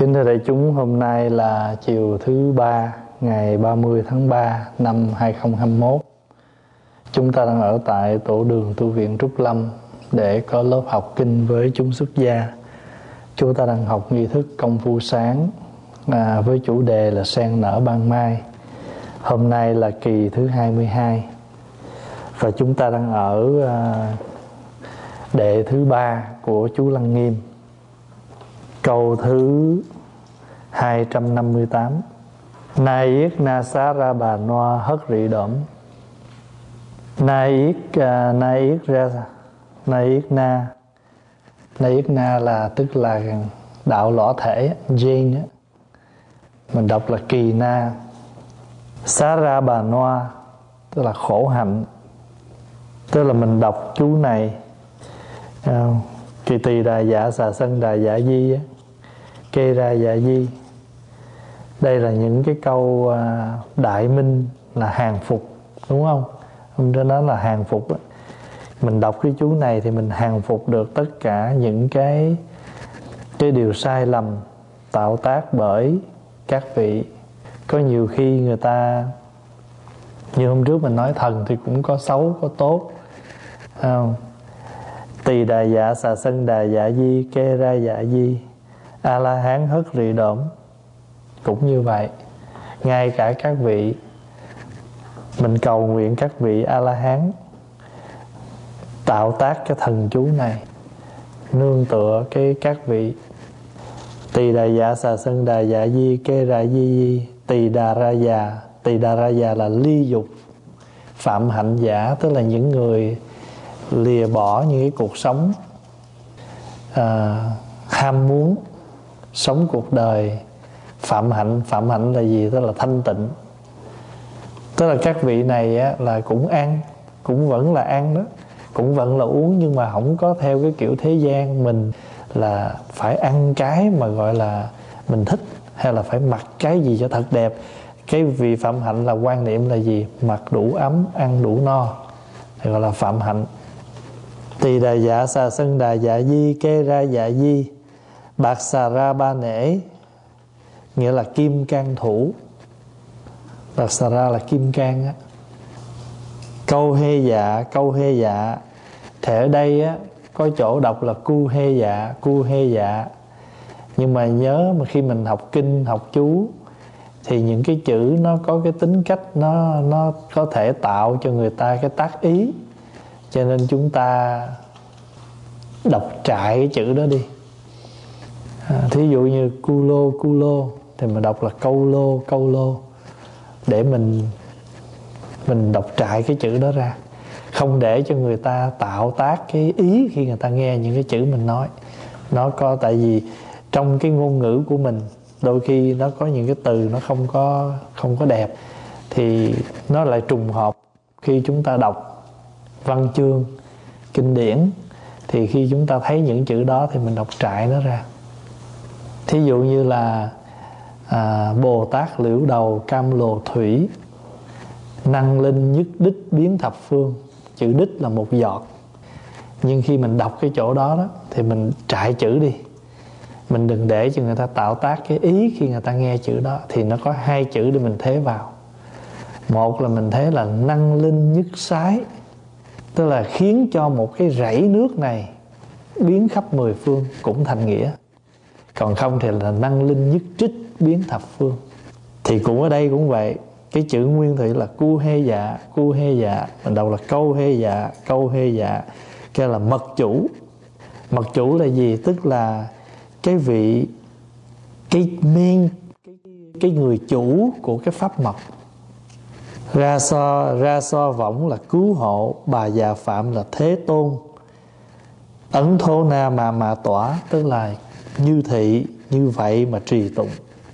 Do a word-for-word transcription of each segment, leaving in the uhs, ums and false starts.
Kính thưa đại chúng, hôm nay là chiều thứ ba, ngày ba mươi tháng ba năm hai không hai mốt. Chúng ta đang ở tại tổ đường tu viện Trúc Lâm để có lớp học kinh với chúng xuất gia. Chúng ta đang học nghi thức công phu sáng à, với chủ đề là sen nở ban mai. Hôm nay là kỳ thứ hai mươi hai và chúng ta đang ở à, đệ thứ ba của chú Lăng Nghiêm, câu thứ hai trăm năm mươi tám. Na yết na xá ra bà noa hất rị đổm. Na yết uh, na yết ra na yết na na yết na là tức là đạo lõa thể Jane á. Mình đọc là kỳ na. Xá ra bà noa tức là khổ hạnh. Tức là mình đọc chú này uh, kỳ tỳ đà dạ xà sân đà dạ di á, kê ra dạ di. Đây là những cái câu đại minh là hàng phục, đúng không? Hôm đó nói là hàng phục đó. Mình đọc cái chú này thì mình hàng phục được tất cả những cái cái điều sai lầm tạo tác bởi các vị. Có nhiều khi người ta, như hôm trước mình nói, thần thì cũng có xấu có tốt, không? Tỳ đà dạ xà sân đà dạ di, kê ra dạ di, a la hán hất rị đổm cũng như vậy. Ngay cả các vị, mình cầu nguyện các vị a la hán tạo tác cái thần chú này nương tựa cái các vị. Tỳ đà dạ xà sân đà dạ di, kê ra di di, tỳ đà ra già. Tỳ đà ra già là ly dục phạm hạnh giả, tức là những người lìa bỏ những cái cuộc sống à, ham muốn sống cuộc đời phạm hạnh. Phạm hạnh là gì? Tức là thanh tịnh. Tức là các vị này á, là cũng ăn, cũng vẫn là ăn đó, cũng vẫn là uống, nhưng mà không có theo cái kiểu thế gian mình là phải ăn cái mà gọi là mình thích, hay là phải mặc cái gì cho thật đẹp. Cái vị phạm hạnh là quan niệm là gì? Mặc đủ ấm, ăn đủ no thì gọi là phạm hạnh. Tỳ đà dạ xà sân đà dạ di, kê ra dạ di, bạc xà ra ba nể, nghĩa là kim can thủ. Bạc xà ra là kim can á. Câu hê dạ, câu hê dạ thì ở đây á, có chỗ đọc là cu hê dạ, cu hê dạ. Nhưng mà nhớ mà khi mình học kinh, học chú thì những cái chữ nó có cái tính cách nó, nó có thể tạo cho người ta cái tác ý. Cho nên chúng ta đọc trại cái chữ đó đi. À, thí dụ như cu lô, cu lô thì mình đọc là câu lô, câu lô, để mình mình đọc trại cái chữ đó ra, không để cho người ta tạo tác cái ý khi người ta nghe những cái chữ mình nói. Nó có, tại vì trong cái ngôn ngữ của mình đôi khi nó có những cái từ nó không có không có đẹp, thì nó lại trùng hợp khi chúng ta đọc văn chương kinh điển, thì khi chúng ta thấy những chữ đó thì mình đọc trại nó ra. Thí dụ như là à, Bồ Tát liễu đầu cam lồ thủy, năng linh nhất đích biến thập phương. Chữ đích là một giọt, nhưng khi mình đọc cái chỗ đó, đó thì mình trại chữ đi. Mình đừng để cho người ta tạo tác cái ý khi người ta nghe chữ đó. Thì nó có hai chữ để mình thế vào. Một là mình thế là năng linh nhất sái, tức là khiến cho một cái rẫy nước này biến khắp mười phương, cũng thành nghĩa. Còn không thì là năng linh nhất trích biến thập phương. Thì cũng ở đây cũng vậy. Cái chữ nguyên thủy là cu hê dạ, cu hê dạ, mình đọc là câu hê dạ, câu hê dạ. Cái là mật chủ. Mật chủ là gì? Tức là cái vị, cái men, cái, cái người chủ của cái pháp mật. Ra so, ra so võng là cứu hộ, bà già phạm là thế tôn. Ấn thô na mà mà tỏa, tức là như thị, như vậy mà trì tụng.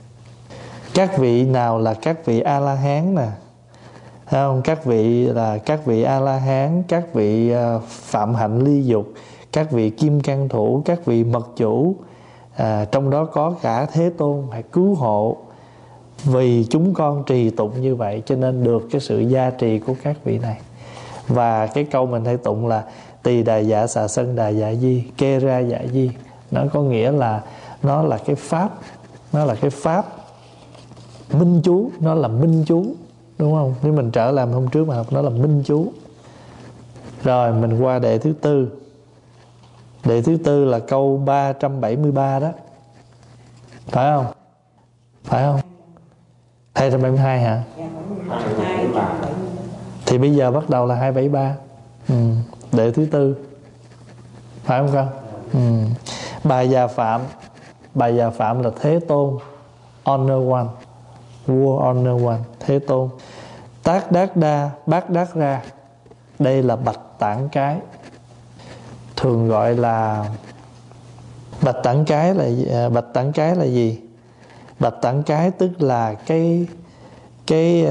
Các vị nào là các vị A-la-hán nè, không? Các vị là các vị A-la-hán, các vị phạm hạnh ly dục, các vị kim cang thủ, các vị mật chủ, à, trong đó có cả Thế Tôn, hãy cứu hộ. Vì chúng con trì tụng như vậy cho nên được cái sự gia trì của các vị này. Và cái câu mình hay tụng là tỳ đà dạ xà sân đà dạ di, kê ra dạ di. Nó có nghĩa là nó là cái pháp nó là cái pháp minh chú, nó là minh chú, đúng không? Nếu mình trở làm hôm trước mà học nó là minh chú. Rồi mình qua đệ thứ tư. Đệ thứ tư là câu ba trăm bảy mươi ba đó, phải không? Phải không? hai trăm bảy mươi hai hả? Thì bây giờ bắt đầu là hai trăm bảy mươi ba. Ừ. Đệ thứ tư, phải không con? Ừ. Bài Già Phạm. Bài Già Phạm là Thế Tôn, Honor One, Vua Honor One, Thế Tôn. Tác Đát Đa, Bát Đát Ra, đây là Bạch Tản Cái, thường gọi là Bạch Tản Cái là Bạch Tản Cái là gì? Bạch Tản Cái tức là cái cái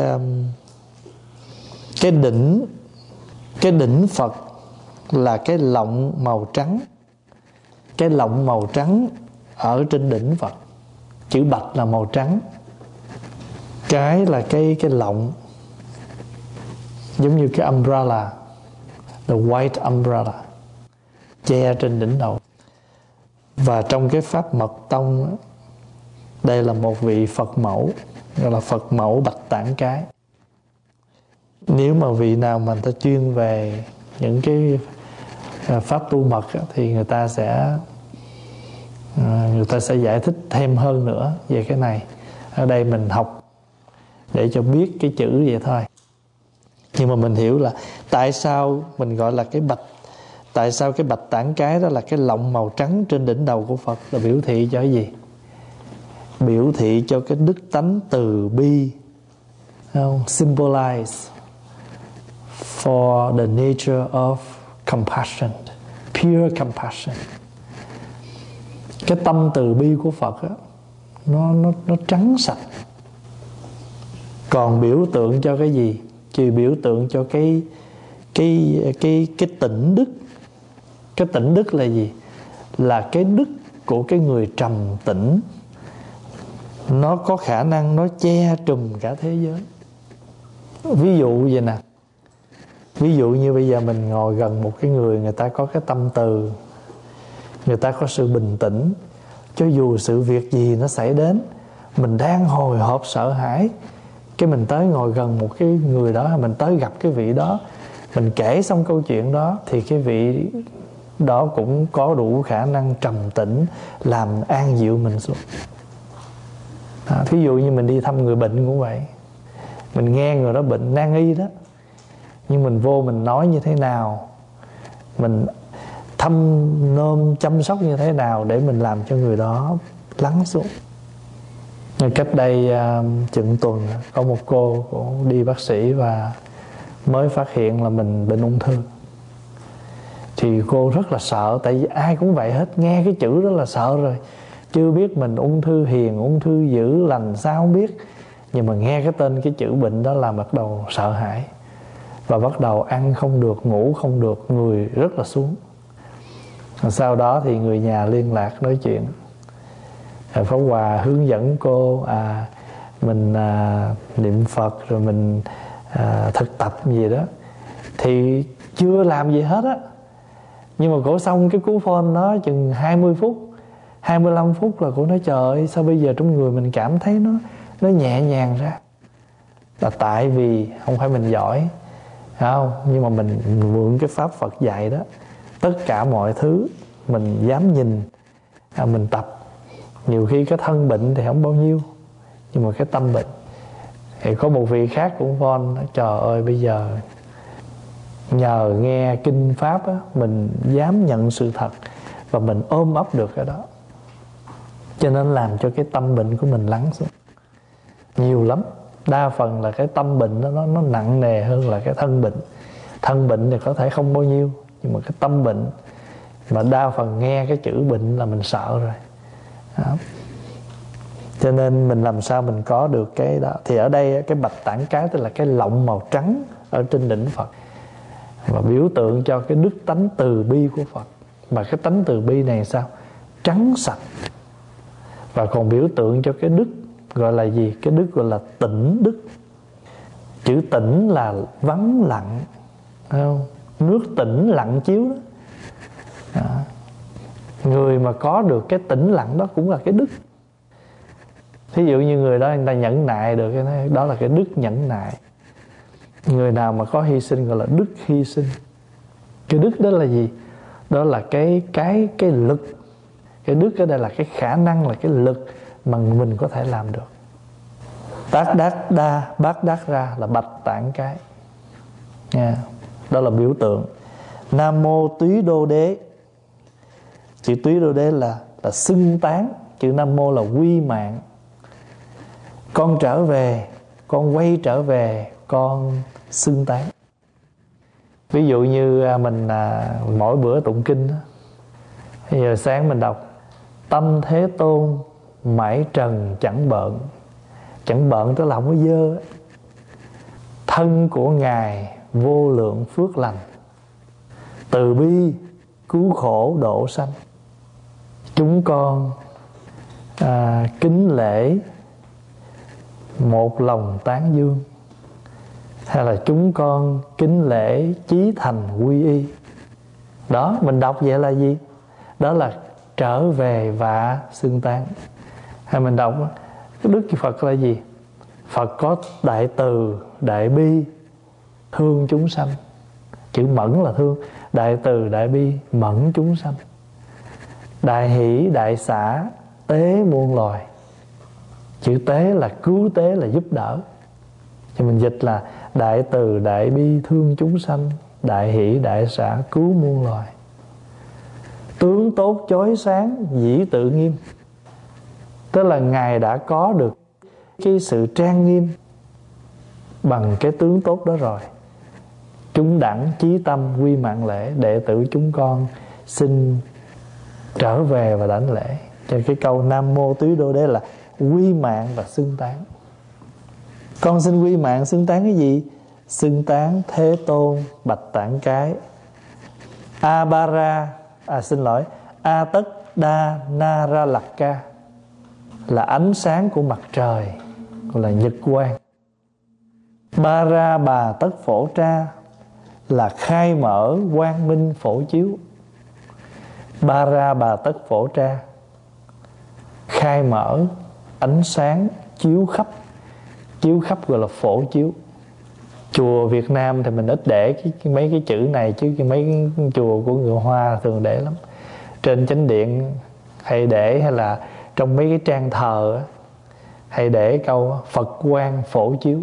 cái đỉnh cái đỉnh Phật là cái lọng màu trắng. Cái lọng màu trắng ở trên đỉnh Phật. Chữ bạch là màu trắng, cái là cái cái lọng, giống như cái umbrella, the white umbrella, che trên đỉnh đầu. Và trong cái pháp mật tông, đây là một vị Phật mẫu, gọi là Phật mẫu Bạch Tản Cái. Nếu mà vị nào mà người ta chuyên về những cái pháp tu mật thì người ta sẽ người ta sẽ giải thích thêm hơn nữa về cái này. Ở đây mình học để cho biết cái chữ vậy thôi, nhưng mà mình hiểu là tại sao mình gọi là cái bạch, tại sao cái Bạch Tản Cái đó là cái lọng màu trắng trên đỉnh đầu của Phật, là biểu thị cho cái gì? Biểu thị cho cái đức tánh từ bi, không? Symbolize for the nature of compassion, pure compassion. Cái tâm từ bi của Phật á, nó nó nó trắng sạch. Còn biểu tượng cho cái gì? Chỉ biểu tượng cho cái cái cái cái tỉnh đức. Cái tỉnh đức là gì? Là cái đức của cái người trầm tĩnh. Nó có khả năng nó che trùm cả thế giới. Ví dụ vậy nè, ví dụ như bây giờ mình ngồi gần một cái người, người ta có cái tâm từ, người ta có sự bình tĩnh. Cho dù sự việc gì nó xảy đến, mình đang hồi hộp sợ hãi, cái mình tới ngồi gần một cái người đó, mình tới gặp cái vị đó, mình kể xong câu chuyện đó, thì cái vị đó cũng có đủ khả năng trầm tĩnh, làm an dịu mình xuống. À, thí dụ như mình đi thăm người bệnh cũng vậy, mình nghe người đó bệnh nan y đó, nhưng mình vô mình nói như thế nào, mình thăm nom chăm sóc như thế nào để mình làm cho người đó lắng xuống. Cách đây uh, chừng tuần có một cô cũng đi bác sĩ và mới phát hiện là mình bệnh ung thư. Thì cô rất là sợ, tại vì ai cũng vậy hết, nghe cái chữ đó là sợ rồi. Chưa biết mình ung thư hiền, ung thư dữ, lành sao không biết, nhưng mà nghe cái tên cái chữ bệnh đó là bắt đầu sợ hãi, và bắt đầu ăn không được, ngủ không được, người rất là xuống. Sau đó thì người nhà liên lạc nói chuyện, Pháp Hòa hướng dẫn cô à, mình à, niệm Phật, rồi mình à, thực tập gì đó. Thì chưa làm gì hết á, nhưng mà cổ xong cái cú phone đó chừng hai mươi phút, hai mươi lăm phút là cổ nói trời ơi, sao bây giờ trong người mình cảm thấy nó nó nhẹ nhàng ra. Là tại vì không phải mình giỏi, không, nhưng mà mình mượn cái pháp Phật dạy đó. Tất cả mọi thứ mình dám nhìn, à, mình tập. Nhiều khi cái thân bệnh thì không bao nhiêu, nhưng mà cái tâm bệnh. Thì có một vị khác cũng phone, trời ơi bây giờ nhờ nghe kinh pháp á, mình dám nhận sự thật và mình ôm ấp được cái đó, cho nên làm cho cái tâm bệnh của mình lắng xuống. Nhiều lắm, đa phần là cái tâm bệnh đó, nó, nó nặng nề hơn là cái thân bệnh. Thân bệnh thì có thể không bao nhiêu, nhưng mà cái tâm bệnh mà đa phần nghe cái chữ bệnh là mình sợ rồi đó. Cho nên mình làm sao mình có được cái đó. Thì ở đây cái Bạch Tản Cái tức là cái lọng màu trắng ở trên đỉnh Phật, và biểu tượng cho cái đức tánh từ bi của Phật. Mà cái tánh từ bi này sao? Trắng sạch. Và còn biểu tượng cho cái đức gọi là gì? Cái đức gọi là tĩnh đức. Chữ tĩnh là vắng lặng, thấy không? Nước tĩnh lặng chiếu đó. Đó. Người mà có được cái tĩnh lặng đó cũng là cái đức. Ví dụ như người đó người ta nhẫn nại được, cái đó là cái đức nhẫn nại. Người nào mà có hy sinh gọi là đức hy sinh. Cái đức đó là gì? Đó là cái cái cái lực. Cái đức ở đây là cái khả năng, là cái lực mà mình có thể làm được. Tác đắc đa bát đắc ra là bạch tạng cái. Nha. Đó là biểu tượng. Nam mô túy đô đế. Chữ túy đô đế là là xưng tán. Chữ nam mô là quy mạng. Con trở về, con quay trở về, con xưng tán. Ví dụ như mình à, mỗi bữa tụng kinh đó, bây giờ sáng mình đọc tâm Thế Tôn mãi trần chẳng bợn. Chẳng bợn tức là không có dơ. Thân của Ngài vô lượng phước lành, từ bi cứu khổ độ sanh. Chúng con à, kính lễ một lòng tán dương, hay là chúng con kính lễ chí thành quy y. Đó, mình đọc vậy là gì? Đó là trở về và xưng tán. Hay mình đọc cái đức Phật là gì? Phật có đại từ, đại bi, thương chúng sanh. Chữ mẫn là thương. Đại từ, đại bi, mẫn chúng sanh. Đại hỷ, đại xả, tế muôn loài. Chữ tế là cứu tế, là giúp đỡ. Thì mình dịch là đại từ, đại bi, thương chúng sanh. Đại hỷ, đại xả, cứu muôn loài. Tướng tốt chói sáng, dĩ tự nghiêm. Tức là Ngài đã có được cái sự trang nghiêm bằng cái tướng tốt đó rồi. Chúng đẳng chí tâm quy mạng lễ. Đệ tử chúng con xin trở về và đảnh lễ. Cho cái câu Nam mô túy đô đế là quy mạng và xưng tán. Con xin quy mạng xưng tán cái gì? Xưng tán Thế Tôn bạch tạng cái. Abara, à xin lỗi, A tất đa na ra lạc ca là ánh sáng của mặt trời, gọi là nhật quang. Ba ra bà tất phổ tra là khai mở quang minh phổ chiếu. Ba ra bà tất phổ tra, khai mở ánh sáng chiếu khắp. Chiếu khắp gọi là phổ chiếu. Chùa Việt Nam thì mình ít để cái, cái, mấy cái chữ này, chứ cái mấy cái chùa của người Hoa thường để lắm. Trên chánh điện hay để, hay là trong mấy cái trang thờ hay để câu Phật quang phổ chiếu.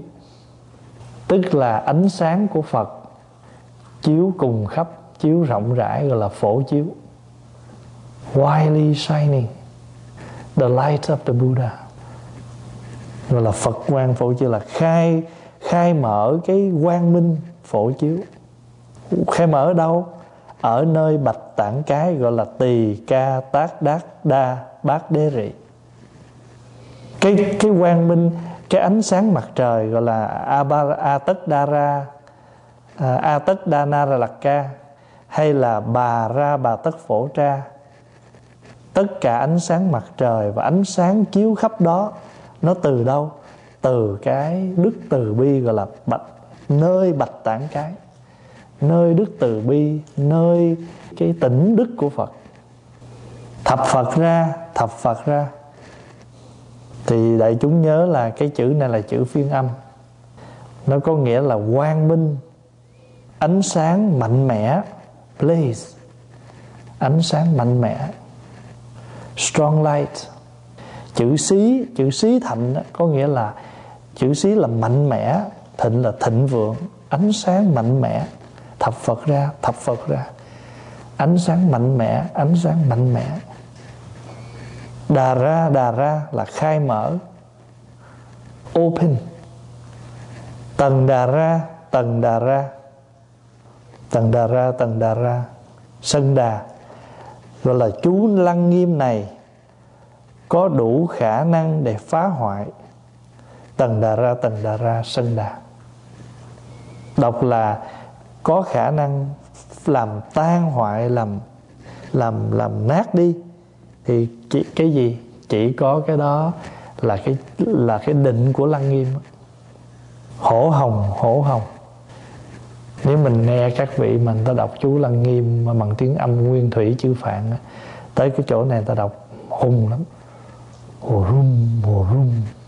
Tức là ánh sáng của Phật chiếu cùng khắp, chiếu rộng rãi, gọi là phổ chiếu. Widely shining, the light of the Buddha. Gọi là Phật quang phổ chiếu, là khai khai mở cái quang minh phổ chiếu. Khai mở ở đâu? Ở nơi bạch tạng cái, gọi là tỳ ca tác đát đa bát đế rị. Cái cái quang minh, cái ánh sáng mặt trời gọi là A tất đa ra, A tất đa na ra lạc ca, hay là bà ra bà tất phổ tra. Tất cả ánh sáng mặt trời và ánh sáng chiếu khắp đó, nó từ đâu? Từ cái đức từ bi gọi là bạch, nơi bạch tạng cái, nơi đức từ bi, nơi cái tỉnh đức của Phật. Thập Phật ra, thập Phật ra. Thì đại chúng nhớ là cái chữ này là chữ phiên âm. Nó có nghĩa là quang minh, ánh sáng mạnh mẽ, blaze, ánh sáng mạnh mẽ, strong light. Chữ xí, chữ xí thạnh đó, có nghĩa là chữ xí là mạnh mẽ, thịnh là thịnh vượng, ánh sáng mạnh mẽ. Thập Phật ra, thập Phật ra, ánh sáng mạnh mẽ, ánh sáng mạnh mẽ. Đà ra, đà ra là khai mở, open. Tầng đà ra, tầng đà ra, tầng đà ra, tầng đà ra. Sân đà gọi là chú lăng nghiêm này có đủ khả năng để phá hoại. Tầng đà ra, tầng đà ra, sân đà. Đọc là có khả năng làm tan hoại, làm làm làm nát đi. Thì chỉ, cái gì? Chỉ có cái đó là cái là cái định của lăng nghiêm. Hổ hồng, hổ hồng. Nếu mình nghe các vị mà người ta đọc chú lăng nghiêm mà bằng tiếng âm nguyên thủy chữ Phạn, tới cái chỗ này người ta đọc hùng lắm. Hồ rum, hồ rum,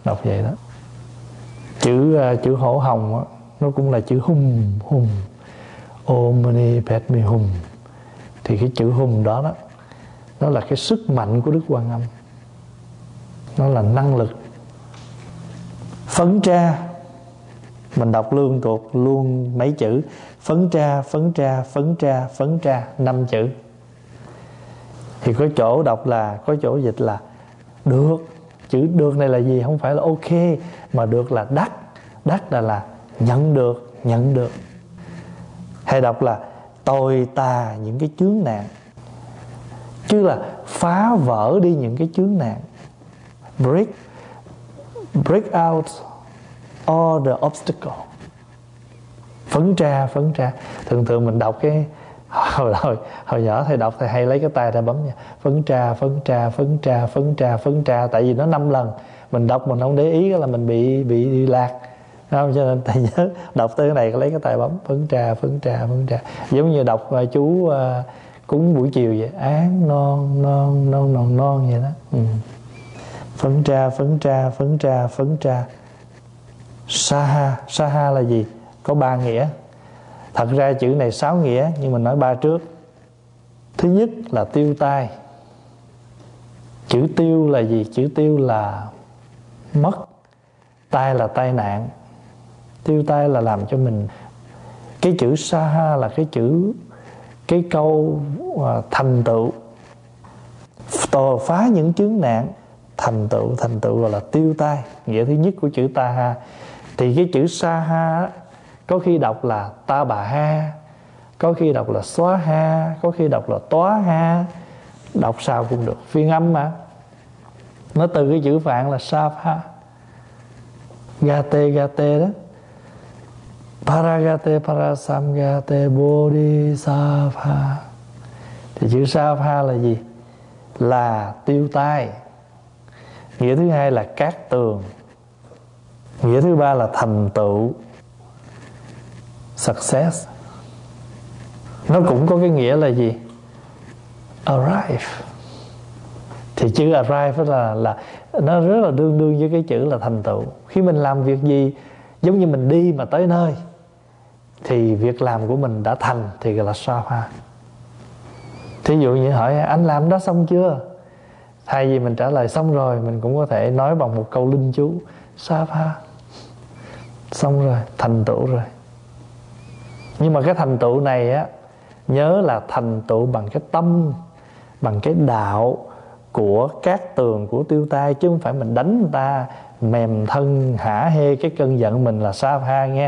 đọc vậy đó. Chữ chữ hổ hồng đó, nó cũng là chữ hum hum, Om Mani Padme Hum. Thì cái chữ hum đó đó, nó là cái sức mạnh của Đức Quan Âm, nó là năng lực. Phấn tra, mình đọc lương tuột luôn mấy chữ phấn tra, phấn tra, phấn tra, phấn tra, năm chữ. Thì có chỗ đọc là, có chỗ dịch là được. Chữ được này là gì? Không phải là ok, mà được là đắc. Đắc là là nhận được, nhận được. Hay đọc là tồi tà những cái chướng nạn, chứ là phá vỡ đi những cái chướng nạn. Break Break out all the obstacle. Phấn tra, phấn tra. Thường thường mình đọc cái Hồi, hồi, hồi nhỏ thầy đọc thầy hay lấy cái tay ra bấm nha. Phấn tra, phấn tra, phấn tra, phấn tra, phấn tra. Tại vì nó năm lần, mình đọc mình không để ý là mình bị bị đi lạc, không? Cho nên thầy nhớ đọc tới cái này lấy cái tay bấm phấn tra, phấn tra, phấn tra. Giống như đọc uh, chú uh, cúng buổi chiều vậy, án non non non non non vậy đó. Ừ. Phấn tra, phấn tra, phấn tra, phấn tra. Saha, saha là gì? Có ba nghĩa. Thật ra chữ này sáu nghĩa, nhưng mình nói ba trước. Thứ nhất là tiêu tai. Chữ tiêu là gì? Chữ tiêu là mất, tai là tai nạn. Tiêu tai là làm cho mình. Cái chữ saha là cái chữ, cái câu uh, thành tựu, tồ phá những chướng nạn, thành tựu, thành tựu gọi là tiêu tai. Nghĩa thứ nhất của chữ taha. Thì cái chữ saha có khi đọc là ta bà ha, có khi đọc là xóa ha, có khi đọc là tóa ha. Đọc sao cũng được, phiên âm mà. Nó từ cái chữ Phạn là Sapha, Gate Gate đó. Paragate Parasamgate Bodhisattva. Thì chữ Sapha là gì? Là tiêu tai. Nghĩa thứ hai là cát tường. Nghĩa thứ ba là thành tựu, success. Nó cũng có cái nghĩa là gì? Arrive. Thì chữ arrive là, là nó rất là đương đương với cái chữ là thành tựu. Khi mình làm việc gì, giống như mình đi mà tới nơi, thì việc làm của mình đã thành, thì gọi là Sapha. Thí dụ như hỏi anh làm đó xong chưa? Thay vì mình trả lời xong rồi, mình cũng có thể nói bằng một câu linh chú Sapha. Xong rồi, thành tựu rồi. Nhưng mà cái thành tựu này á, nhớ là thành tựu bằng cái tâm, bằng cái đạo của cát tường, của tiêu tai, chứ không phải mình đánh người ta mềm thân hả hê cái cơn giận mình là Sapha nghe.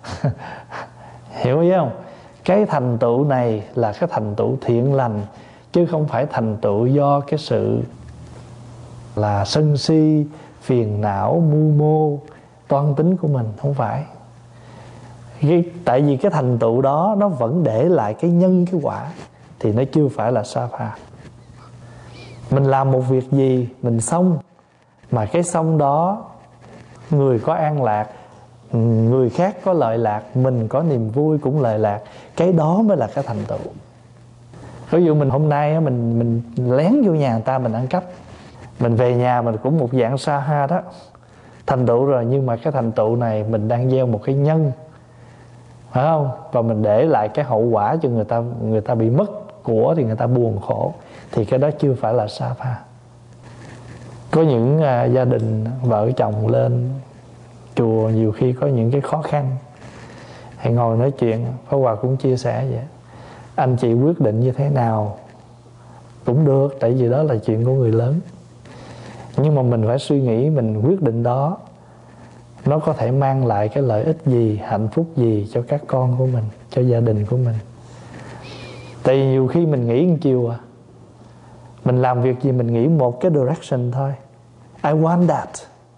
Hiểu ý không? Cái thành tựu này là cái thành tựu thiện lành, chứ không phải thành tựu do cái sự là sân si, phiền não, mưu mô, toan tính của mình. Không phải. Cái, tại vì cái thành tựu đó nó vẫn để lại cái nhân cái quả, thì nó chưa phải là Sapha. Mình làm một việc gì mình xong, mà cái xong đó người có an lạc, người khác có lợi lạc, mình có niềm vui cũng lợi lạc, cái đó mới là cái thành tựu. Ví dụ mình hôm nay mình mình lén vô nhà người ta mình ăn cắp, mình về nhà mình cũng một dạng Saha đó, thành tựu rồi. Nhưng mà cái thành tựu này mình đang gieo một cái nhân, phải không? Và mình để lại cái hậu quả cho người ta, người ta bị mất của thì người ta buồn khổ, thì cái đó chưa phải là Sapha. Có những uh, gia đình vợ chồng lên chùa nhiều khi có những cái khó khăn, hãy ngồi nói chuyện. Pháp Hòa cũng chia sẻ vậy, anh chị quyết định như thế nào cũng được, tại vì đó là chuyện của người lớn. Nhưng mà mình phải suy nghĩ mình quyết định đó nó có thể mang lại cái lợi ích gì, hạnh phúc gì cho các con của mình, cho gia đình của mình. Tại vì nhiều khi mình nghĩ một chiều à, mình làm việc gì mình nghĩ một cái direction thôi. I want that,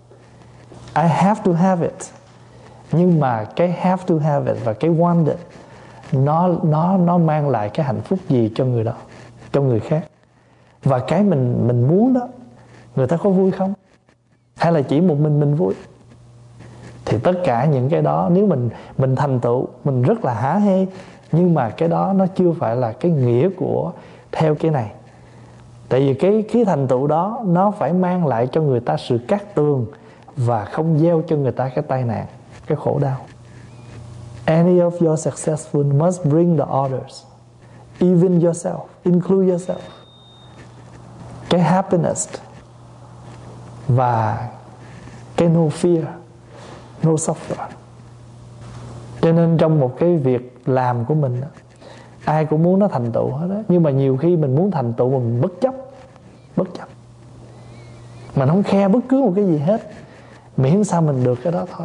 I have to have it. Nhưng mà cái have to have it và cái want it, Nó, nó, nó mang lại cái hạnh phúc gì cho người đó, cho người khác. Và cái mình, mình muốn đó, người ta có vui không? Hay là chỉ một mình mình vui? Thì tất cả những cái đó, nếu mình, mình thành tựu, mình rất là hả hê, nhưng mà cái đó nó chưa phải là cái nghĩa của theo cái này. Tại vì cái, cái thành tựu đó nó phải mang lại cho người ta sự cát tường và không gieo cho người ta cái tai nạn, cái khổ đau. Any of your successful must bring the others, even yourself, include yourself, cái happiness và cái no fear, no suffer. Cho nên trong một cái việc làm của mình, ai cũng muốn nó thành tựu hết đó. Nhưng mà nhiều khi mình muốn thành tựu mà mình bất chấp, bất chấp, mình không khe bất cứ một cái gì hết, miễn sao mình được cái đó thôi.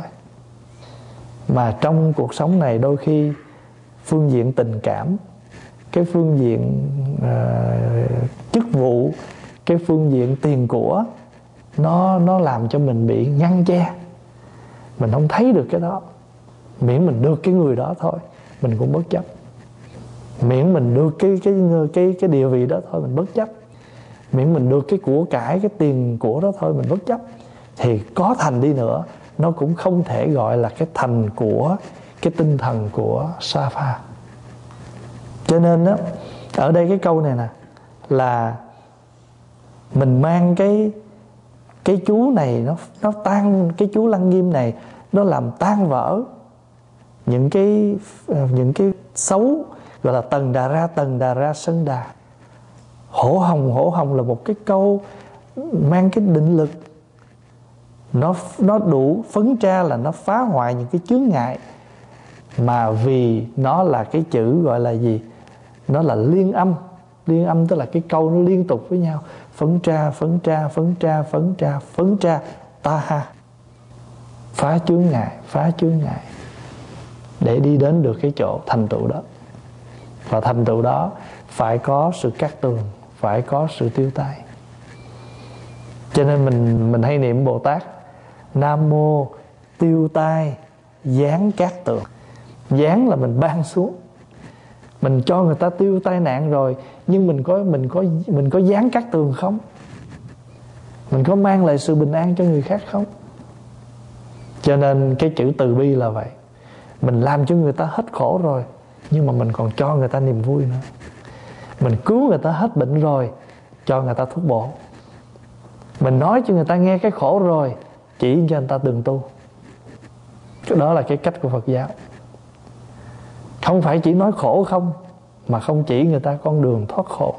Mà trong cuộc sống này đôi khi phương diện tình cảm, cái phương diện uh, chức vụ, cái phương diện tiền của, nó nó làm cho mình bị ngăn che, mình không thấy được cái đó. Miễn mình được cái người đó thôi, mình cũng bất chấp. Miễn mình được cái cái cái cái địa vị đó thôi, mình bất chấp. Miễn mình được cái của cải, cái tiền của đó thôi, mình bất chấp. Thì có thành đi nữa, nó cũng không thể gọi là cái thành của cái tinh thần của Safa. Cho nên đó, ở đây cái câu này nè, là mình mang cái cái chú này, nó nó tan, cái chú Lăng Nghiêm này nó làm tan vỡ những cái những cái xấu, gọi là tần đà ra tần đà ra sân đà. Hổ hồng hổ hồng là một cái câu mang cái định lực, nó nó đủ phấn tra là nó phá hoại những cái chướng ngại, mà vì nó là cái chữ gọi là gì, nó là liên âm. Liên âm tức là cái câu nó liên tục với nhau, phấn tra phấn tra phấn tra phấn tra phấn tra ta ha, phá chướng ngại, phá chướng ngại để đi đến được cái chỗ thành tựu đó. Và thành tựu đó phải có sự cát tường, phải có sự tiêu tai. Cho nên mình mình hay niệm Bồ Tát Nam Mô Tiêu Tai Giáng Cát Tường. Giáng là mình ban xuống, mình cho người ta tiêu tai nạn rồi, nhưng mình có mình có mình có giáng cát tường không? Mình có mang lại sự bình an cho người khác không? Cho nên cái chữ từ bi là vậy. Mình làm cho người ta hết khổ rồi, nhưng mà mình còn cho người ta niềm vui nữa. Mình cứu người ta hết bệnh rồi, cho người ta thuốc bổ. Mình nói cho người ta nghe cái khổ rồi, chỉ cho người ta đường tu. Cái đó là cái cách của Phật giáo. Không phải chỉ nói khổ không, mà không chỉ người ta con đường thoát khổ.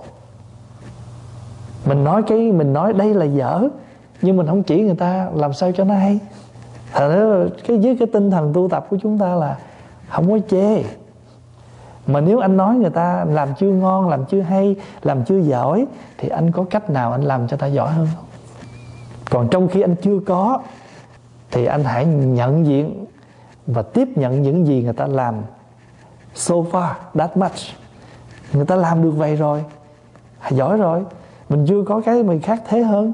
Mình nói cái mình nói đây là dở, nhưng mình không chỉ người ta làm sao cho nó hay. Thật ra cái với cái tinh thần tu tập của chúng ta là không có chê. Mà nếu anh nói người ta làm chưa ngon, làm chưa hay, làm chưa giỏi, thì anh có cách nào anh làm cho ta giỏi hơn không? Còn trong khi anh chưa có, thì anh hãy nhận diện và tiếp nhận những gì người ta làm. So far, that much. Người ta làm được vậy rồi, giỏi rồi. Mình chưa có cái mình khác thế hơn.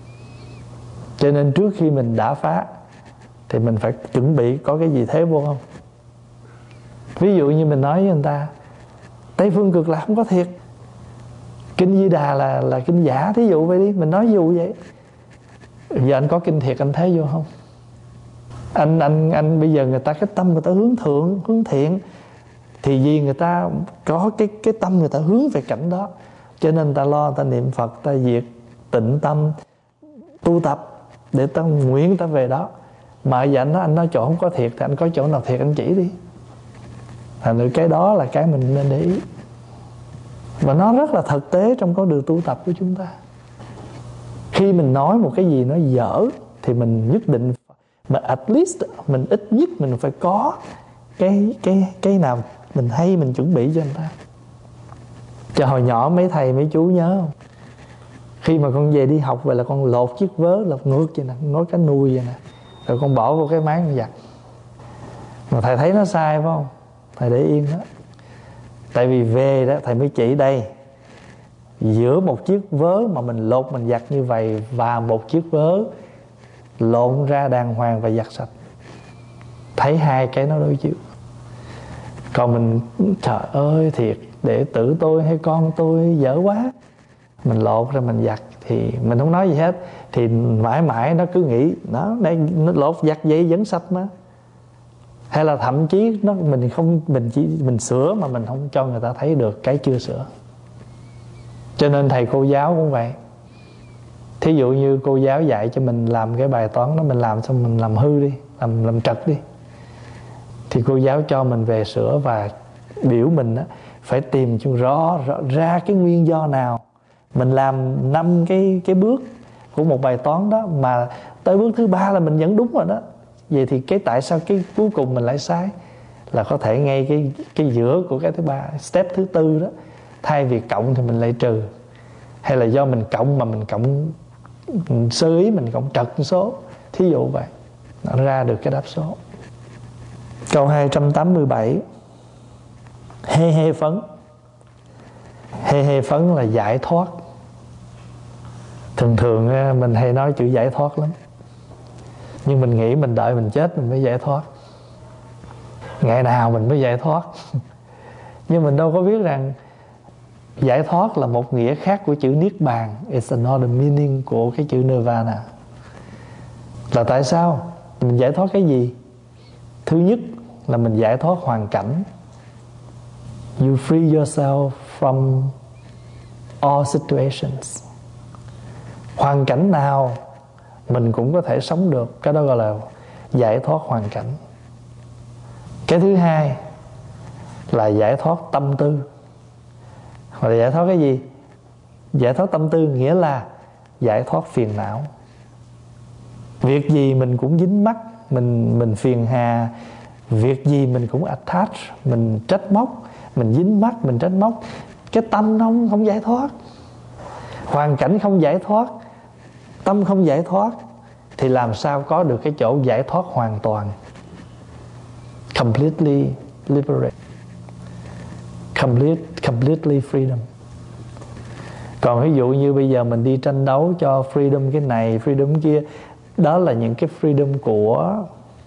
Cho nên trước khi mình đã phá, thì mình phải chuẩn bị có cái gì thế vô không? Ví dụ như mình nói với người ta Tây Phương Cực Lạc không có thiệt, Kinh Di Đà là là kinh giả, thí dụ vậy đi. Mình nói dụ vậy. Giờ anh có kinh thiệt anh thấy vô không? Anh anh anh bây giờ người ta cái tâm người ta hướng thượng, hướng thiện, thì vì người ta có cái cái tâm người ta hướng về cảnh đó, cho nên ta lo, ta niệm Phật, ta diệt tịnh tâm, tu tập để ta nguyện ta về đó. Mà giờ anh nói, anh nói chỗ không có thiệt, thì anh có chỗ nào thiệt anh chỉ đi. Thành ra cái đó là cái mình nên để ý. Và nó rất là thực tế trong con đường tu tập của chúng ta. Khi mình nói một cái gì nó dở, thì mình nhất định, mà at least mình ít nhất mình phải có cái cái cái nào mình hay, mình chuẩn bị cho người ta. Cho hồi nhỏ mấy thầy mấy chú nhớ không? Khi mà con về đi học về là con lột chiếc vớ, lột ngược vậy nè, nói cá nuôi vậy nè, rồi con bỏ vô cái máy con giặt. Mà thầy thấy nó sai phải không? Thầy để yên đó. Tại vì về đó thầy mới chỉ đây, giữa một chiếc vớ mà mình lột mình giặt như vậy và một chiếc vớ lộn ra đàng hoàng và giặt sạch, thấy hai cái nó đối chiếu. Còn mình trời ơi thiệt, đệ tử tôi hay con tôi dở quá, mình lột ra mình giặt, thì mình không nói gì hết, thì mãi mãi nó cứ nghĩ nó đây nó lột giặt vậy vẫn sạch mà. Hay là thậm chí nó mình không mình chỉ mình sửa mà mình không cho người ta thấy được cái chưa sửa. Cho nên thầy cô giáo cũng vậy. Thí dụ như cô giáo dạy cho mình làm cái bài toán đó, mình làm xong mình làm hư đi, làm làm trật đi, thì cô giáo cho mình về sửa và biểu mình á, phải tìm cho rõ, rõ ra cái nguyên do nào. Mình làm năm cái cái bước của một bài toán đó mà tới bước thứ ba là mình vẫn đúng rồi đó. Vậy thì cái tại sao cái cuối cùng mình lại sai? Là có thể ngay cái cái giữa của cái thứ ba, step thứ tư đó, thay vì cộng thì mình lại trừ, hay là do mình cộng mà mình cộng sơ ý, mình cộng trật số, thí dụ vậy, nó ra được cái đáp số. Câu hai trăm tám mươi bảy, hê hê phấn. Hê hê phấn là giải thoát. Thường thường mình hay nói chữ giải thoát lắm, nhưng mình nghĩ mình đợi mình chết mình mới giải thoát, ngày nào mình mới giải thoát. Nhưng mình đâu có biết rằng giải thoát là một nghĩa khác của chữ niết bàn. It's another meaning của cái chữ nirvana. Là tại sao? Mình giải thoát cái gì? Thứ nhất là mình giải thoát hoàn cảnh. You free yourself from all situations. Hoàn cảnh nào mình cũng có thể sống được. Cái đó gọi là giải thoát hoàn cảnh. Cái thứ hai là giải thoát tâm tư. Hoặc là giải thoát cái gì? Giải thoát tâm tư nghĩa là giải thoát phiền não. Việc gì mình cũng dính mắc, Mình, mình phiền hà. Việc gì mình cũng attach, mình trách móc, mình dính mắc, mình trách móc. Cái tâm nó không, không giải thoát. Hoàn cảnh không giải thoát, tâm không giải thoát, thì làm sao có được cái chỗ giải thoát hoàn toàn? Completely liberate, Complete, completely freedom. Còn ví dụ như bây giờ mình đi tranh đấu cho freedom cái này, freedom kia, đó là những cái freedom của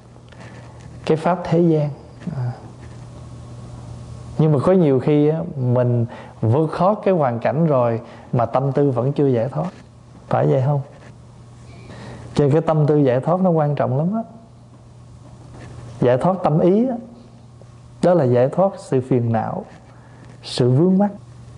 cái pháp thế gian. à. Nhưng mà có nhiều khi á, mình vượt khó cái hoàn cảnh rồi mà tâm tư vẫn chưa giải thoát. Phải vậy không? Cho nên cái tâm tư giải thoát nó quan trọng lắm á. Giải thoát tâm ý á, đó là giải thoát sự phiền não, sự vướng mắc.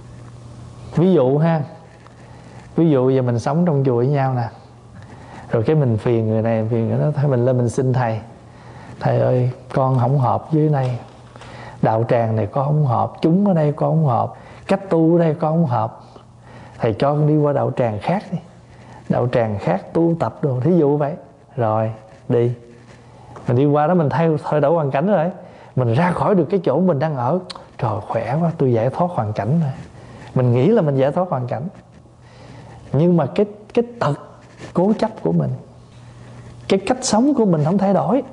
Ví dụ ha, ví dụ giờ mình sống trong chùa với nhau nè, rồi cái mình phiền người này phiền người đó, thôi mình lên mình xin thầy: thầy ơi, con không hợp với này, đạo tràng này con không hợp, chúng ở đây con không hợp, cách tu ở đây con không hợp, thầy cho con đi qua đạo tràng khác đi, đạo tràng khác tu tập đồ, thí dụ vậy. Rồi đi, mình đi qua đó mình thay thay đổi hoàn cảnh rồi, mình ra khỏi được cái chỗ mình đang ở. Trời, khỏe quá, tôi giải thoát hoàn cảnh rồi. Mình nghĩ là mình giải thoát hoàn cảnh, nhưng mà cái cái tật cố chấp của mình, cái cách sống của mình không thay đổi.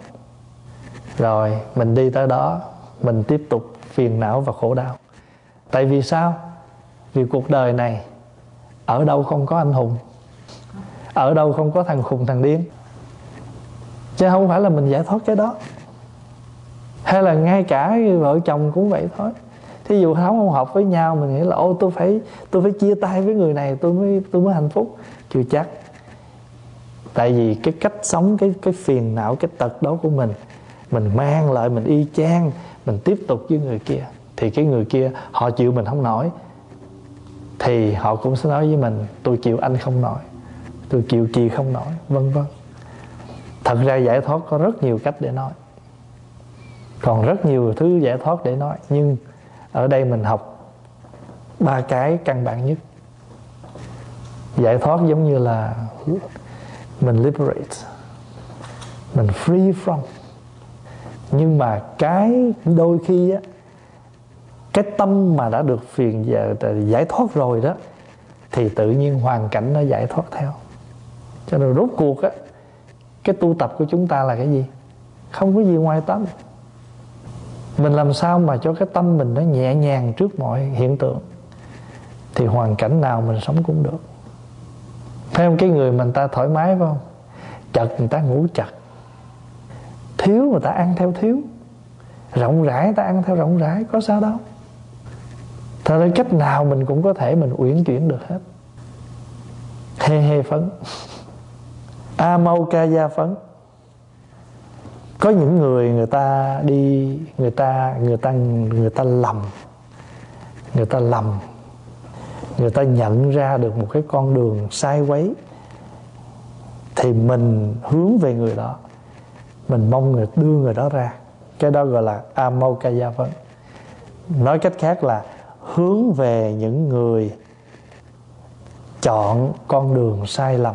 Rồi mình đi tới đó, mình tiếp tục phiền não và khổ đau. Tại vì sao? Vì cuộc đời này ở đâu không có anh hùng, ở đâu không có thằng khùng thằng điên, chứ không phải là mình giải thoát cái đó. Hay là ngay cả vợ chồng cũng vậy thôi. Thí dụ không không hợp với nhau, mình nghĩ là ô tôi phải tôi phải chia tay với người này tôi mới tôi mới hạnh phúc. Chưa chắc. Tại vì cái cách sống, cái cái phiền não, cái tật đó của mình, mình mang lại mình y chang, mình tiếp tục với người kia, thì cái người kia họ chịu mình không nổi, thì họ cũng sẽ nói với mình: tôi chịu anh không nổi, tôi chịu chị không nổi, vân vân. Thật ra giải thoát có rất nhiều cách để nói, còn rất nhiều thứ giải thoát để nói, nhưng ở đây mình học ba cái căn bản nhất. Giải thoát giống như là mình liberate, mình free from. Nhưng mà cái đôi khi á, cái tâm mà đã được phiền giải thoát rồi đó, thì tự nhiên hoàn cảnh nó giải thoát theo. Cho nên rốt cuộc á, cái tu tập của chúng ta là cái gì? Không có gì ngoài tâm. Mình làm sao mà cho cái tâm mình nó nhẹ nhàng trước mọi hiện tượng, thì hoàn cảnh nào mình sống cũng được. Thấy không? Cái người mà người ta thoải mái phải không? Chật người ta ngủ chật, thiếu người ta ăn theo thiếu, rộng rãi người ta ăn theo rộng rãi, có sao đâu. Thật ra cách nào mình cũng có thể mình uyển chuyển được hết. Hê hê phấn, Amaukaya phấn. Có những người người ta đi, người ta người ta người ta lầm, người ta lầm, người ta nhận ra được một cái con đường sai quấy, thì mình hướng về người đó, mình mong người đưa người đó ra. Cái đó gọi là Amokkaya Phấn. Nói cách khác là hướng về những người chọn con đường sai lầm.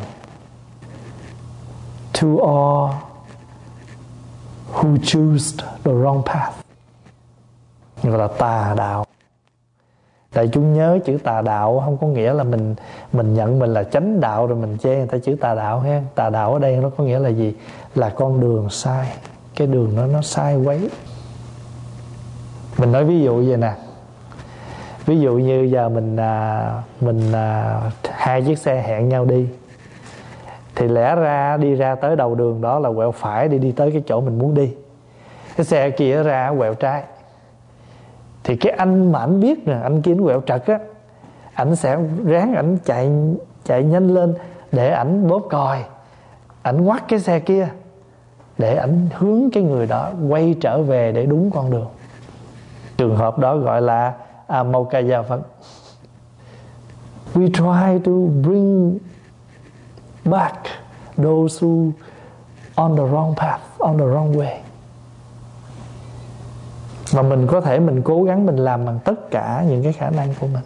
To all who choose the wrong path, gọi là tà đạo. Đại chúng nhớ chữ tà đạo không có nghĩa là mình mình nhận mình là chánh đạo rồi mình chê người ta chữ tà đạo ha. Tà đạo ở đây nó có nghĩa là gì? Là con đường sai, cái đường đó nó sai quấy. Mình nói ví dụ vậy nè. Ví dụ như giờ mình à, mình à, hai chiếc xe hẹn nhau đi, thì lẽ ra đi ra tới đầu đường đó là quẹo phải để đi tới cái chỗ mình muốn đi. Cái xe kia ra quẹo trái. Thì cái anh mà anh biết nè, anh kia anh quẹo trật á, ảnh sẽ ráng ảnh chạy chạy nhanh lên để ảnh bóp còi, ảnh ngoắt cái xe kia để ảnh hướng cái người đó quay trở về để đúng con đường. Trường hợp đó gọi là Amokkaya Phấn. We try to bring back those who on the wrong path, on the wrong way. Và mình có thể mình cố gắng mình làm bằng tất cả những cái khả năng của mình.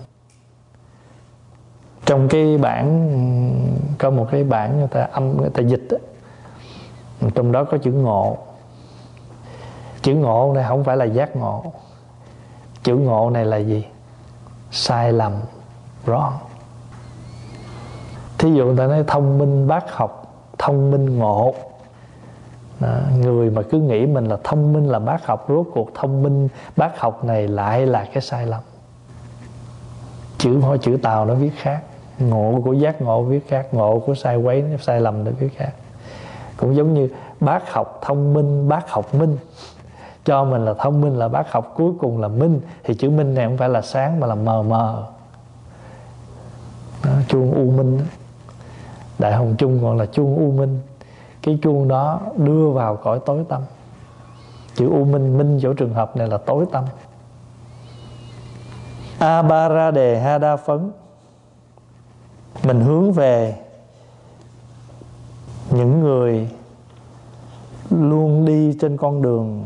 Trong cái bản, có một cái bản người ta âm, người ta dịch đó, trong đó có chữ ngộ. Chữ ngộ này không phải là giác ngộ. Chữ ngộ này là gì? Sai lầm, wrong. Thí dụ người ta nói thông minh bác học, thông minh ngộ. Đó, người mà cứ nghĩ mình là thông minh là bác học, rốt cuộc thông minh bác học này lại là cái sai lầm. Chữ hỏi chữ Tàu nó viết khác, ngộ của giác ngộ viết khác, ngộ của sai quấy, sai lầm nó viết khác. Cũng giống như bác học thông minh, bác học minh, cho mình là thông minh là bác học, cuối cùng là minh, thì chữ minh này không phải là sáng mà là mờ mờ. Đó, chuông u minh đó. Đại Hồng Chung gọi là chuông u minh. Cái chuông đó đưa vào cõi tối tâm. Chữ u minh, minh chỗ trường hợp này là tối tâm. Abaradehada Phấn, mình hướng về những người luôn đi trên con đường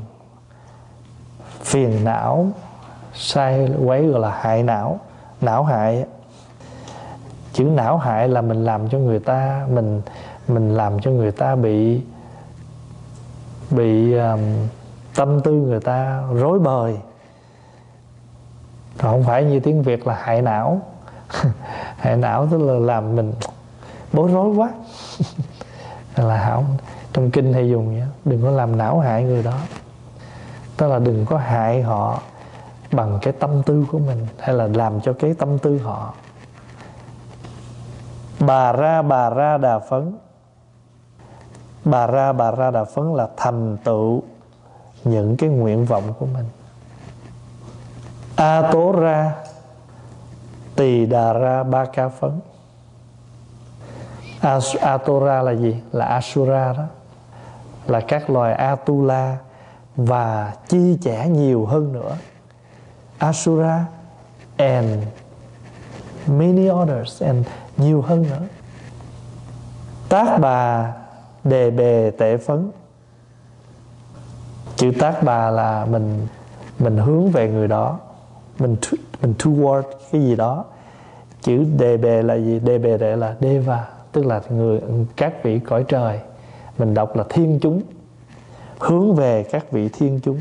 phiền não, sai quấy, gọi là hại não, não hại. Chữ não hại là mình làm cho người ta, mình mình làm cho người ta bị bị um, tâm tư người ta rối bời. Không phải như tiếng Việt là hại não. Hại não tức là làm mình bối rối quá. Là không. Trong kinh hay dùng vậy, đừng có làm não hại người đó. Tức là đừng có hại họ bằng cái tâm tư của mình, hay là làm cho cái tâm tư họ. Bà ra bà ra đà phấn. Bà ra bà ra đà phấn là thành tựu những cái nguyện vọng của mình. A tố ra tỳ đà ra ba ca phấn. Atora là gì? Là Asura đó, là các loài Atula và chi chẻ nhiều hơn nữa. Asura and many others, and nhiều hơn nữa. Tác bà đề bề tệ phấn. Chữ tác bà là mình mình hướng về người đó, mình mình toward cái gì đó. Chữ đề bề là gì? Đề bề tệ là deva, tức là người, các vị cõi trời. Mình đọc là thiên chúng, hướng về các vị thiên chúng.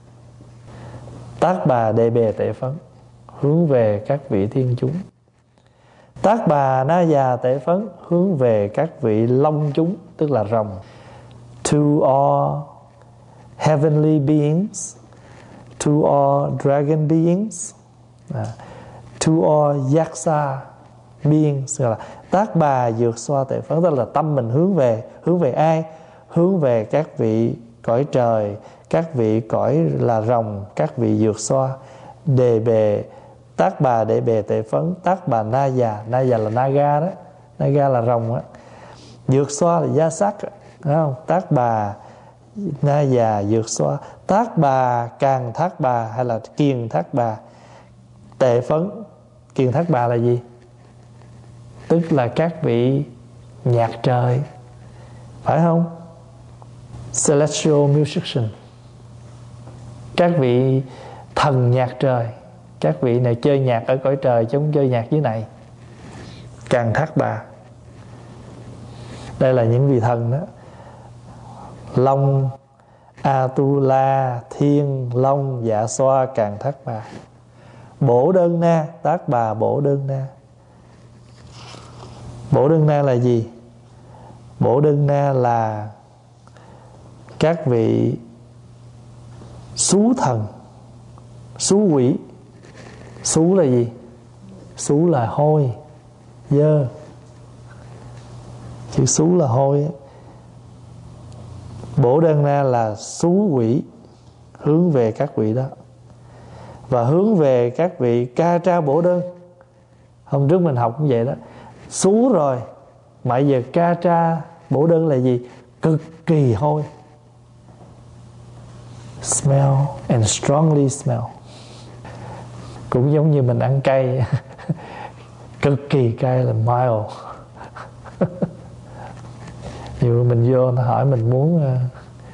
Tác bà đề bề tệ phấn, hướng về các vị thiên chúng. Tác bà na già tệ phấn, hướng về các vị long chúng, tức là rồng. To all heavenly beings, to all dragon beings, to all yaksa beings, là tác bà dược xoa tệ phấn, tức là tâm mình hướng về. Hướng về ai? Hướng về các vị cõi trời, các vị cõi là rồng, các vị dược xoa. Đề bề, tác bà đề bề tệ phấn. Tác bà na già, na già là naga đó, naga là rồng á. Dược xoa là gia sắc, đúng không? Tác bà na già dược xoa. Tác bà càng thác bà hay là kiền thác bà tệ phấn. Kiền thác bà là gì? Tức là các vị nhạc trời, phải không? Celestial musician, các vị thần nhạc trời, các vị này chơi nhạc ở cõi trời chứ không chơi nhạc dưới này. Càn Thác Bà, đây là những vị thần đó. Long, Atula, Thiên, Long, Dạ Xoa, Càn Thác Bà. Bổ Đơn Na, Tác Bà Bổ Đơn Na. Bổ Đơn Na là gì? Bổ Đơn Na là các vị xú thần, xú quỷ. Xú là gì? Xú là hôi, dơ. Chữ xú là hôi. Bổ Đơn Na là xú quỷ, hướng về các vị đó, và hướng về các vị ca tra bổ đơn. Hôm trước mình học cũng vậy đó. Xú rồi mà giờ ca tra bổ đơn là gì? Cực kỳ hôi. Smell and strongly smell. Cũng giống như mình ăn cay. Cực kỳ cay là mild. Nhiều mình vô nó hỏi mình muốn uh,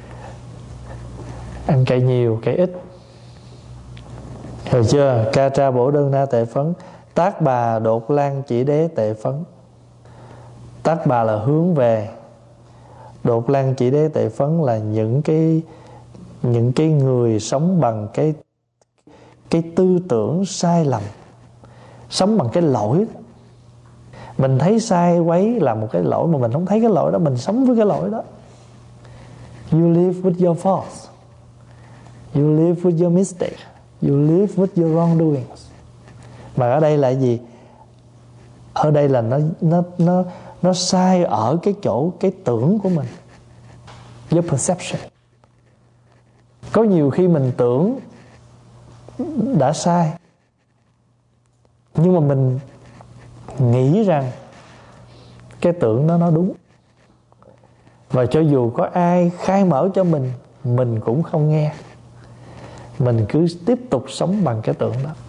ăn cay nhiều, cay ít. Hiểu chưa? Ca tra bổ đơn na tệ phấn. Tác Bà đột lan chỉ đế tệ phấn. Tác Bà là hướng về, đột lan chỉ đế tệ phấn là những cái những cái người sống bằng cái cái tư tưởng sai lầm, sống bằng cái lỗi. Mình thấy sai quấy là một cái lỗi, mà mình không thấy cái lỗi đó, mình sống với cái lỗi đó. You live with your faults, you live with your mistake, you live with your wrongdoings. Mà ở đây là gì? Ở đây là nó nó nó nó sai ở cái chỗ cái tưởng của mình, your perception. Có nhiều khi mình tưởng đã sai, nhưng mà mình nghĩ rằng cái tưởng đó nó đúng. Và cho dù có ai khai mở cho mình, mình cũng không nghe. Mình cứ tiếp tục sống bằng cái tưởng đó.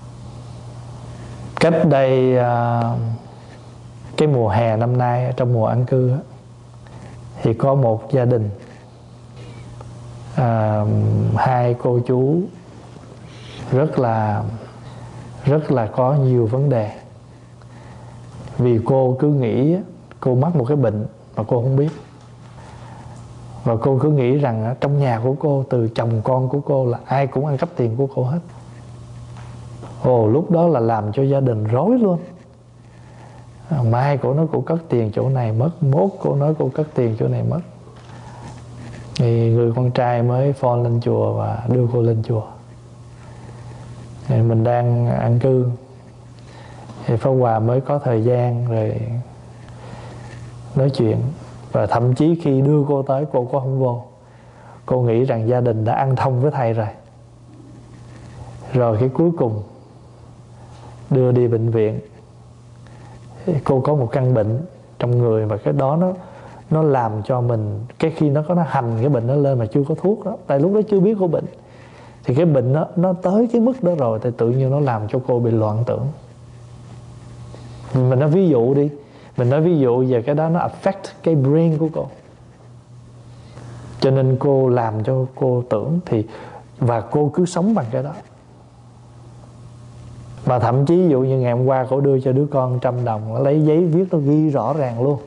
Cách đây à, cái mùa hè năm nay, trong mùa an cư á, thì có một gia đình, à, hai cô chú rất là rất là có nhiều vấn đề. Vì cô cứ nghĩ cô mắc một cái bệnh mà cô không biết. Và cô cứ nghĩ rằng trong nhà của cô, từ chồng con của cô là ai cũng ăn cắp tiền của cô hết. Ồ, lúc đó là làm cho gia đình rối luôn. Mai cô nói cô cất tiền chỗ này mất, mốt cô nói cô cất tiền chỗ này mất. Thì người con trai mới phone lên chùa và đưa cô lên chùa. Thì mình đang an cư, thì Pháp Hòa mới có thời gian rồi nói chuyện. Và thậm chí khi đưa cô tới, cô có không vô. Cô nghĩ rằng gia đình đã ăn thông với thầy rồi. Rồi cái cuối cùng đưa đi bệnh viện. Cô có một căn bệnh trong người, và cái đó nó nó làm cho mình, cái khi nó có nó hành cái bệnh nó lên mà chưa có thuốc đó, tại lúc đó chưa biết cô bệnh, thì cái bệnh nó nó tới cái mức đó rồi, thì tự nhiên nó làm cho cô bị loạn tưởng. Mình nói ví dụ đi, mình nói ví dụ về cái đó nó affect cái brain của cô, cho nên cô làm cho cô tưởng thì, và cô cứ sống bằng cái đó. Mà thậm chí ví dụ như ngày hôm qua cô đưa cho đứa con trăm đồng, nó lấy giấy viết nó ghi rõ ràng luôn.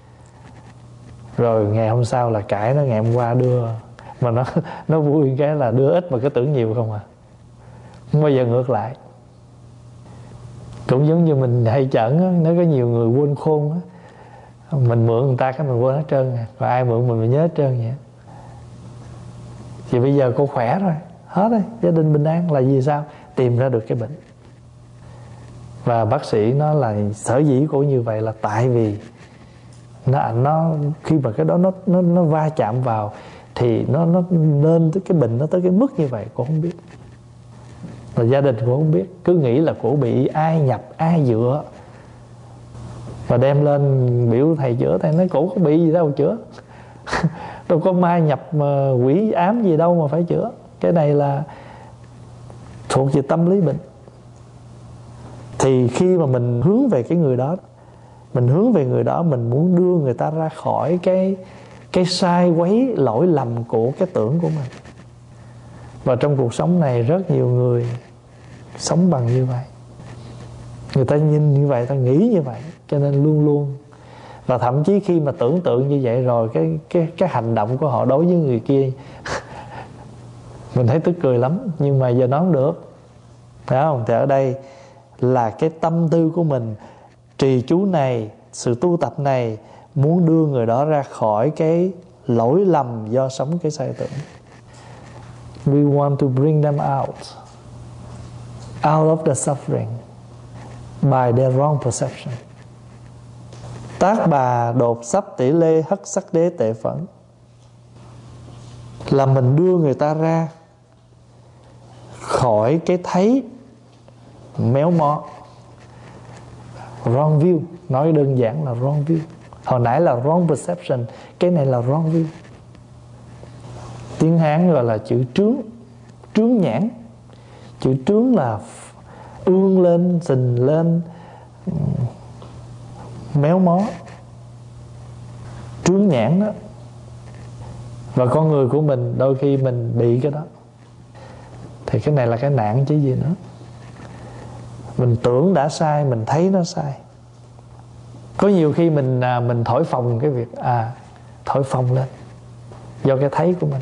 Rồi ngày hôm sau là cãi nó, ngày hôm qua đưa, mà nó nó vui cái là đưa ít mà cái tưởng nhiều không à. Không bao giờ ngược lại. Cũng giống như mình hay chẩn á, nó có nhiều người quên khôn á, mình mượn người ta cái mình quên hết trơn à. Còn ai mượn mình mình nhớ hết trơn vậy. Thì bây giờ cô khỏe rồi, hết rồi, gia đình bình an. Là vì sao? Tìm ra được cái bệnh. Và bác sĩ nói là sở dĩ cô như vậy là tại vì nó, nó khi mà cái đó nó nó nó va chạm vào thì nó nó lên tới cái bệnh nó tới cái mức như vậy, cô không biết. Là gia đình cô không biết, cứ nghĩ là cô bị ai nhập ai dựa, và đem lên biểu thầy chữa. Thầy nói cổ có bị gì đâu chữa. Đâu có ma nhập mà quỷ ám gì đâu mà phải chữa. Cái này là thuộc về tâm lý bệnh. Thì khi mà mình hướng về cái người đó, mình hướng về người đó, mình muốn đưa người ta ra khỏi cái cái sai quấy lỗi lầm của cái tưởng của mình. Và trong cuộc sống này rất nhiều người sống bằng như vậy. Người ta nhìn như vậy, ta nghĩ như vậy, cho nên luôn luôn. Và thậm chí khi mà tưởng tượng như vậy rồi, cái cái cái hành động của họ đối với người kia mình thấy tức cười lắm, nhưng mà giờ nói không được, phải không? Thì ở đây là cái tâm tư của mình, trì chú này, sự tu tập này muốn đưa người đó ra khỏi cái lỗi lầm do sống cái sai tưởng. We want to bring them out out of the suffering by their wrong perception. Tác bà đột sắp tỷ lê hất sắc đế tệ phẫn, là mình đưa người ta ra khỏi cái thấy méo mó, wrong view. Nói đơn giản là wrong view. Hồi nãy là wrong perception, cái này là wrong view. Tiếng Hán gọi là chữ trướng, trướng nhãn. Chữ trướng là ương lên, sình lên, méo mó, trướng nhãn đó. Và con người của mình đôi khi mình bị cái đó. Thì cái này là cái nạn chứ gì nữa. Mình tưởng đã sai, mình thấy nó sai. Có nhiều khi mình mình thổi phồng cái việc à thổi phồng lên do cái thấy của mình.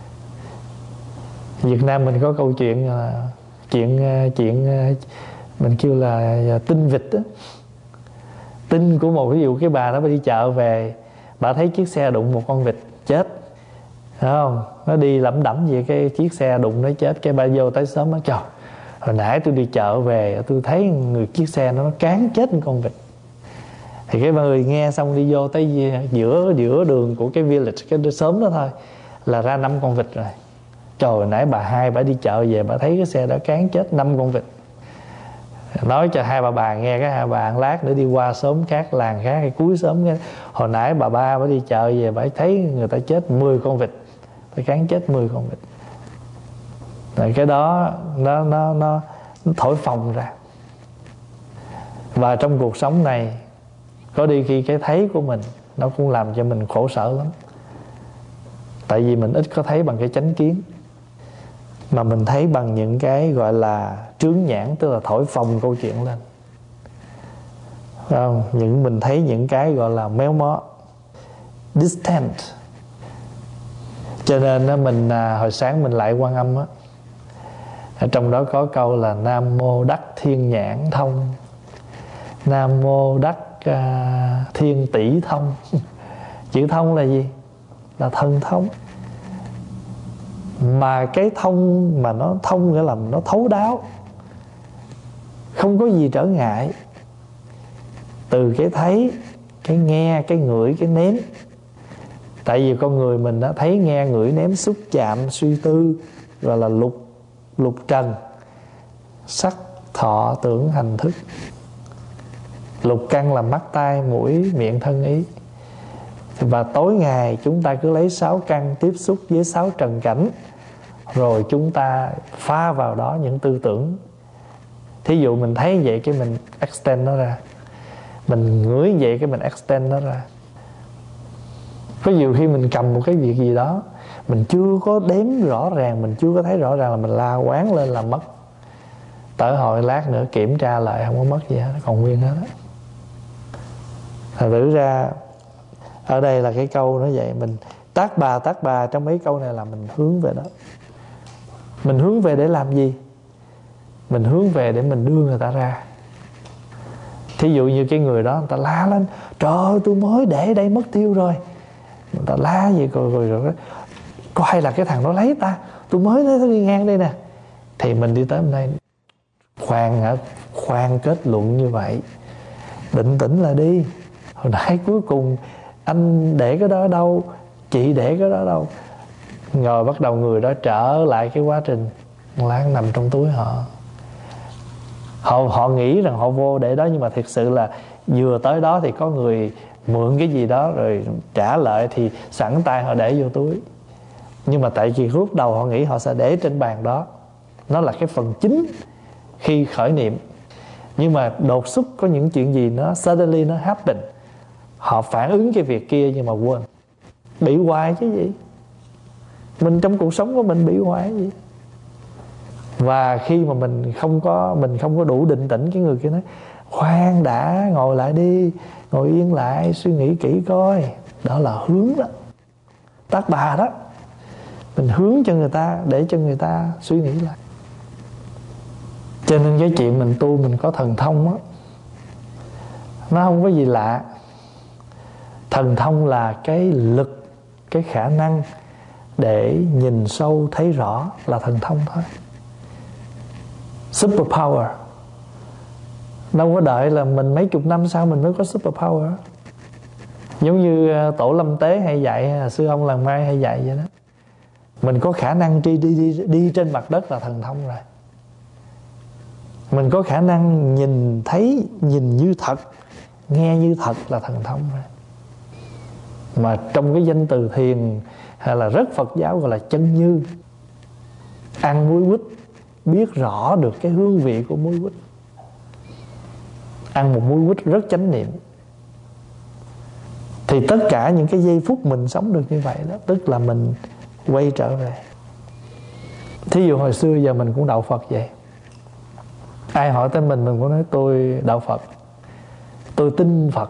Việt Nam mình có câu chuyện là chuyện chuyện mình kêu là tinh vịt đó. Tin của một ví dụ cái bà đó bà đi chợ về, bà thấy chiếc xe đụng một con vịt chết, thấy không? Nó đi lẩm đẩm về cái chiếc xe đụng nó chết, cái bà vô tới sớm nó trời, hồi nãy tôi đi chợ về tôi thấy người chiếc xe nó cán chết con vịt. Thì cái người nghe xong đi vô tới giữa giữa đường của cái village, cái xóm đó thôi là ra năm con vịt rồi. Trời, hồi nãy bà hai bà đi chợ về bà thấy cái xe đã cán chết năm con vịt. Nói cho hai bà bà nghe, cái hai bà ăn lát nữa đi qua xóm khác, làng khác, cái cuối xóm cái, hồi nãy bà ba bà đi chợ về bà thấy người ta chết mười con vịt, phải cán chết mười con vịt. Rồi cái đó nó nó nó, nó thổi phồng ra. Và trong cuộc sống này có đi khi cái thấy của mình nó cũng làm cho mình khổ sở lắm. Tại vì mình ít có thấy bằng cái chánh kiến, mà mình thấy bằng những cái gọi là trướng nhãn, tức là thổi phồng câu chuyện lên. Phải không? Những mình thấy những cái gọi là méo mó, distant. Cho nên đó, mình à, hồi sáng mình lại Quan Âm á, ở trong đó có câu là Nam Mô Đắc Thiên Nhãn Thông, Nam Mô Đắc à, Thiên Tỷ Thông. Chữ thông là gì? Là thần thông. Mà cái thông mà nó thông nghĩa là nó thấu đáo, không có gì trở ngại. Từ cái thấy, cái nghe, cái ngửi, cái nếm. Tại vì con người mình đã thấy, nghe, ngửi, nếm, xúc chạm, suy tư, gọi là lục lục trần, sắc, thọ, tưởng, hành, thức. Lục căn là mắt, tai, mũi, miệng, thân, ý. Và tối ngày chúng ta cứ lấy sáu căn tiếp xúc với sáu trần cảnh, rồi chúng ta pha vào đó những tư tưởng. Thí dụ mình thấy vậy cái mình extend nó ra, mình ngửi vậy cái mình extend nó ra. Có nhiều khi mình cầm một cái việc gì đó, mình chưa có đếm rõ ràng, mình chưa có thấy rõ ràng là mình la quán lên là mất. Tới hồi lát nữa kiểm tra lại không có mất gì hết, còn nguyên hết á. Thật thử ra ở đây là cái câu nó vậy. Mình tác bà tác bà trong mấy câu này là mình hướng về đó. Mình hướng về để làm gì? Mình hướng về để mình đưa người ta ra. Thí dụ như cái người đó người ta la lên, trời ơi tôi mới để đây mất tiêu rồi, người ta la gì rồi rồi, rồi có hay là cái thằng đó lấy ta, tôi mới thấy nó đi ngang đây nè. Thì mình đi tới bên đây, khoan hả, khoan kết luận như vậy, định tĩnh là đi. Hồi nãy cuối cùng anh để cái đó ở đâu, chị để cái đó ở đâu. Rồi bắt đầu người đó trở lại cái quá trình láng nằm trong túi họ. Họ họ nghĩ rằng họ vô để đó, nhưng mà thực sự là vừa tới đó thì có người mượn cái gì đó rồi trả lại, thì sẵn tay họ để vô túi. Nhưng mà tại vì lúc đầu họ nghĩ họ sẽ để trên bàn đó, nó là cái phần chính khi khởi niệm. Nhưng mà đột xuất có những chuyện gì nó suddenly nó happen, họ phản ứng cái việc kia nhưng mà quên. bị hoài chứ gì. Mình trong cuộc sống của mình bị hoài gì. Và khi mà mình không có Mình không có đủ định tĩnh, cái người kia nói khoan đã, ngồi lại đi, ngồi yên lại, suy nghĩ kỹ coi. Đó là hướng đó, tác bà đó. Mình hướng cho người ta, để cho người ta suy nghĩ lại. Cho nên cái chuyện mình tu, mình có thần thông á, nó không có gì lạ. Thần thông là cái lực, cái khả năng để nhìn sâu thấy rõ là thần thông thôi. Super power. Đâu có đợi là mình mấy chục năm sau mình mới có super power. Giống như Tổ Lâm Tế hay dạy, Sư ông Làng Mai hay dạy vậy đó. Mình có khả năng đi, đi, đi, đi trên mặt đất là thần thông rồi. Mình có khả năng nhìn thấy, nhìn như thật, nghe như thật là thần thông rồi. Mà trong cái danh từ thiền hay là rất Phật giáo gọi là chân như. Ăn muối quýt biết rõ được cái hương vị của muối quýt. Ăn một muối quýt rất chánh niệm. Thì tất cả những cái giây phút mình sống được như vậy đó, tức là mình quay trở về. Thí dụ hồi xưa giờ mình cũng đạo Phật vậy. Ai hỏi tới mình, mình cũng nói tôi đạo Phật, tôi tin Phật.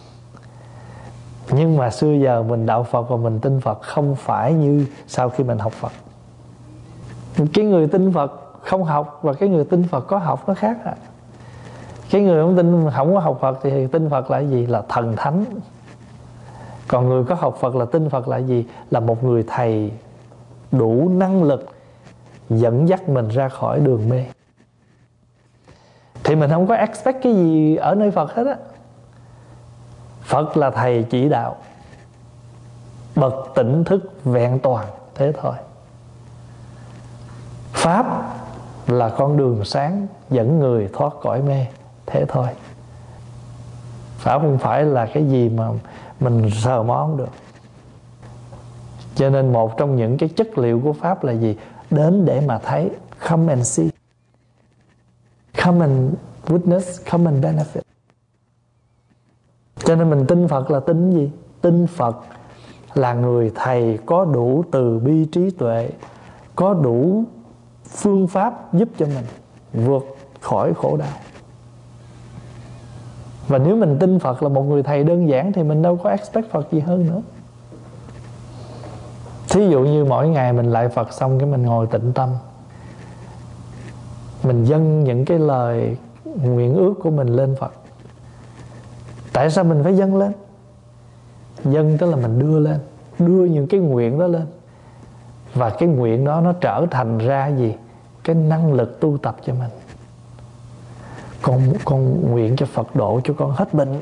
Nhưng mà xưa giờ mình đạo Phật và mình tin Phật không phải như sau khi mình học Phật. Cái người tin Phật không học và cái người tin Phật có học nó khác à. Cái người không tin, không có học Phật thì tin Phật là gì? Là thần thánh. Còn người có học Phật là tin Phật là gì? Là một người thầy đủ năng lực dẫn dắt mình ra khỏi đường mê. Thì mình không có expect cái gì ở nơi Phật hết á. Phật là thầy chỉ đạo, bậc tỉnh thức vẹn toàn, thế thôi. Pháp là con đường sáng dẫn người thoát cõi mê, thế thôi. Pháp không phải là cái gì mà mình sờ mó không được. Cho nên một trong những cái chất liệu của Pháp là gì? Đến để mà thấy. Come and see, come and witness, come and benefit. Cho nên mình tin Phật là tin gì? Tin Phật là người thầy có đủ từ bi trí tuệ, có đủ phương pháp giúp cho mình vượt khỏi khổ đau. Và nếu mình tin Phật là một người thầy đơn giản thì mình đâu có expect Phật gì hơn nữa. Thí dụ như mỗi ngày mình lại Phật xong cái mình ngồi tịnh tâm, mình dâng những cái lời nguyện ước của mình lên Phật. Tại sao mình phải dâng lên? Dâng tức là mình đưa lên, đưa những cái nguyện đó lên. Và cái nguyện đó nó trở thành ra gì? Cái năng lực tu tập cho mình. Con, con nguyện cho Phật độ cho con hết bệnh.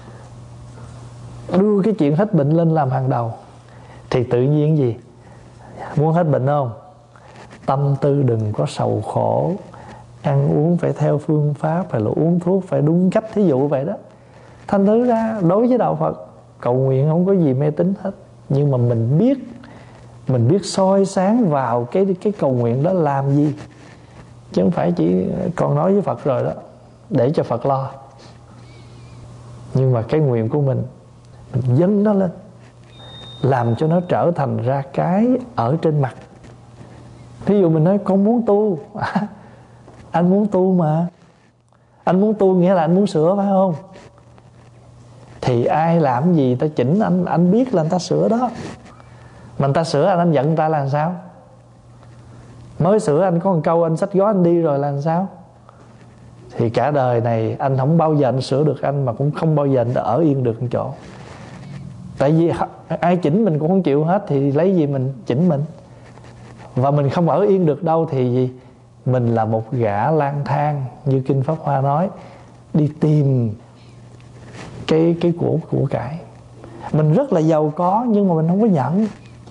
Đưa cái chuyện hết bệnh lên làm hàng đầu. Thì tự nhiên gì? Muốn hết bệnh không? Tâm tư đừng có sầu khổ. Ăn uống phải theo phương pháp, phải là uống thuốc phải đúng cách, thí dụ vậy đó. Thành thử ra đối với đạo Phật, cầu nguyện không có gì mê tín hết. Nhưng mà mình biết, mình biết soi sáng vào cái, cái cầu nguyện đó làm gì. Chứ không phải chỉ còn nói với Phật rồi đó, để cho Phật lo. Nhưng mà cái nguyện của mình, mình dâng nó lên, làm cho nó trở thành ra cái ở trên mặt. Ví dụ mình nói con muốn tu. À, anh muốn tu mà. Anh muốn tu nghĩa là anh muốn sửa phải không? Thì ai làm gì ta chỉnh anh, anh biết là người ta sửa đó. Mà người ta sửa anh, anh giận người ta là làm sao? Mới sửa anh có một câu anh xách gói anh đi rồi là làm sao? Thì cả đời này anh không bao giờ anh sửa được anh, mà cũng không bao giờ anh ở yên được một chỗ. Tại vì ai chỉnh mình cũng không chịu hết, thì lấy gì mình chỉnh mình? Và mình không ở yên được đâu thì gì? Mình là một gã lang thang, như Kinh Pháp Hoa nói, đi tìm cái, cái của, của cải. Mình rất là giàu có nhưng mà mình không có nhận.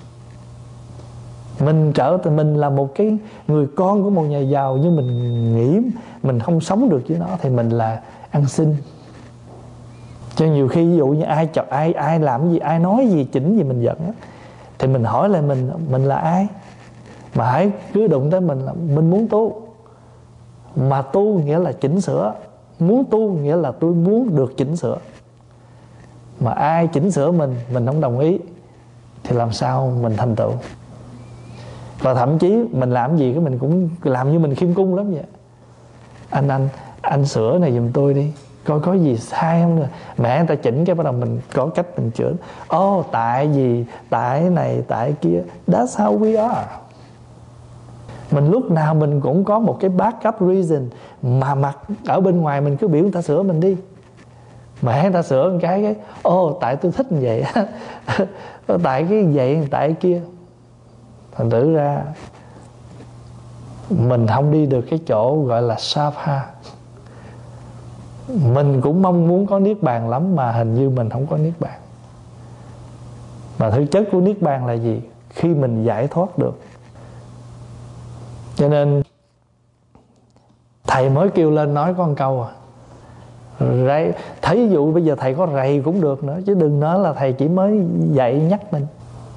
Mình trở thành mình là một cái người con của một nhà giàu, nhưng mình nghĩ mình không sống được với nó thì mình là ăn xin. Cho nhiều khi ví dụ như ai chọc ai ai làm gì, ai nói gì, chỉnh gì mình giận á, thì mình hỏi lại mình mình là ai? Mà hãy cứ đụng tới mình là mình muốn tu. Mà tu nghĩa là chỉnh sửa, muốn tu nghĩa là tôi muốn được chỉnh sửa. Mà ai chỉnh sửa mình, mình không đồng ý thì làm sao mình thành tựu. Và thậm chí mình làm gì cái mình cũng làm như mình khiêm cung lắm vậy. Anh anh anh sửa này giùm tôi đi, coi có gì sai không nữa. Mẹ người ta chỉnh cái bắt đầu mình có cách mình chữa. Ô oh, tại vì tại này tại kia. That's how we are. Mình lúc nào mình cũng có một cái backup reason. Mà mặt ở bên ngoài mình cứ biểu người ta sửa mình đi. Mẹ người ta sửa một cái cái ô oh, tại tôi thích như vậy. Tại cái vậy tại cái kia. Thành thử ra mình không đi được cái chỗ gọi là Sabha. Mình cũng mong muốn có Niết Bàn lắm, mà hình như mình không có Niết Bàn. Mà thực chất của Niết Bàn là gì? Khi mình giải thoát được. Cho nên thầy mới kêu lên nói có một câu à, rầy, thấy ví dụ bây giờ thầy có rầy cũng được nữa, chứ đừng nói là thầy chỉ mới dạy nhắc mình.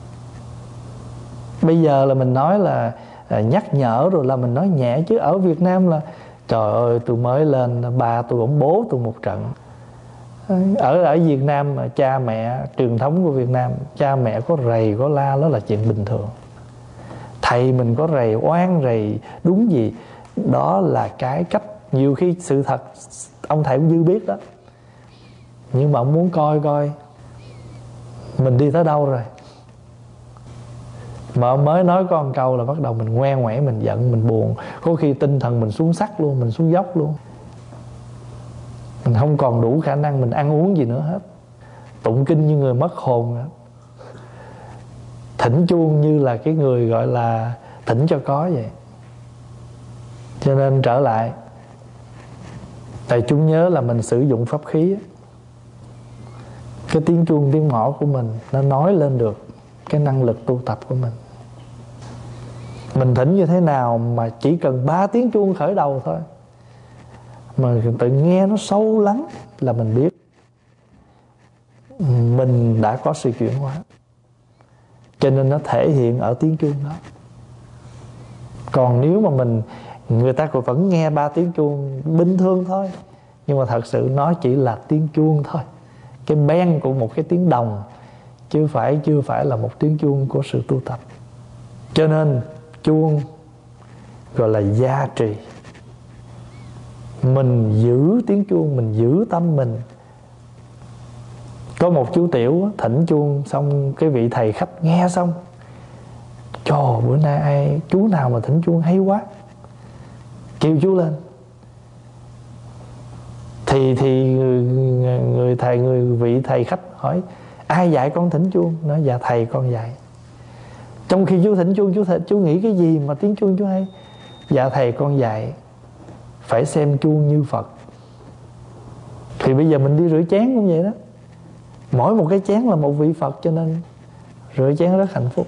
Bây giờ là mình nói là nhắc nhở rồi là mình nói nhẹ, chứ ở Việt Nam là trời ơi tôi mới lên ba tôi ổng bố tôi một trận. Ở ở Việt Nam mà cha mẹ, truyền thống của Việt Nam, cha mẹ có rầy có la đó là chuyện bình thường. Thầy mình có rầy oan rầy đúng gì, đó là cái cách. Nhiều khi sự thật ông thầy cũng dư biết đó, nhưng mà ông muốn coi coi mình đi tới đâu rồi. Mà ông mới nói có một câu là bắt đầu mình ngoe ngoẩy, mình giận, mình buồn. Có khi tinh thần mình xuống sắc luôn, mình xuống dốc luôn. Mình không còn đủ khả năng mình ăn uống gì nữa hết. Tụng kinh như người mất hồn nữa. Thỉnh chuông như là cái người gọi là thỉnh cho có vậy. Cho nên trở lại, tại chúng nhớ là mình sử dụng pháp khí, cái tiếng chuông tiếng mõ của mình nó nói lên được cái năng lực tu tập của mình. Mình thỉnh như thế nào mà chỉ cần ba tiếng chuông khởi đầu thôi mà tự nghe nó sâu lắng là mình biết mình đã có sự chuyển hóa. Cho nên nó thể hiện ở tiếng chuông đó. Còn nếu mà mình, người ta cũng vẫn nghe ba tiếng chuông bình thường thôi, nhưng mà thật sự nó chỉ là tiếng chuông thôi, cái beng của một cái tiếng đồng, chứ phải chưa phải là một tiếng chuông của sự tu tập. Cho nên chuông gọi là gia trì. Mình giữ tiếng chuông, mình giữ tâm mình. Có một chú Tiểu thỉnh chuông xong, cái vị thầy khách nghe xong, trời bữa nay ai chú nào mà thỉnh chuông hay quá, kêu chú lên. Thì thì người, người thầy người vị thầy khách hỏi ai dạy con thỉnh chuông? Nói dạ thầy con dạy. Trong khi chú thỉnh chuông, chú thỉnh, chú nghĩ cái gì mà tiếng chuông chú hay? Dạ thầy con dạy phải xem chuông như Phật. Thì bây giờ mình đi rửa chén cũng vậy đó. Mỗi một cái chén là một vị Phật, cho nên rửa chén rất hạnh phúc.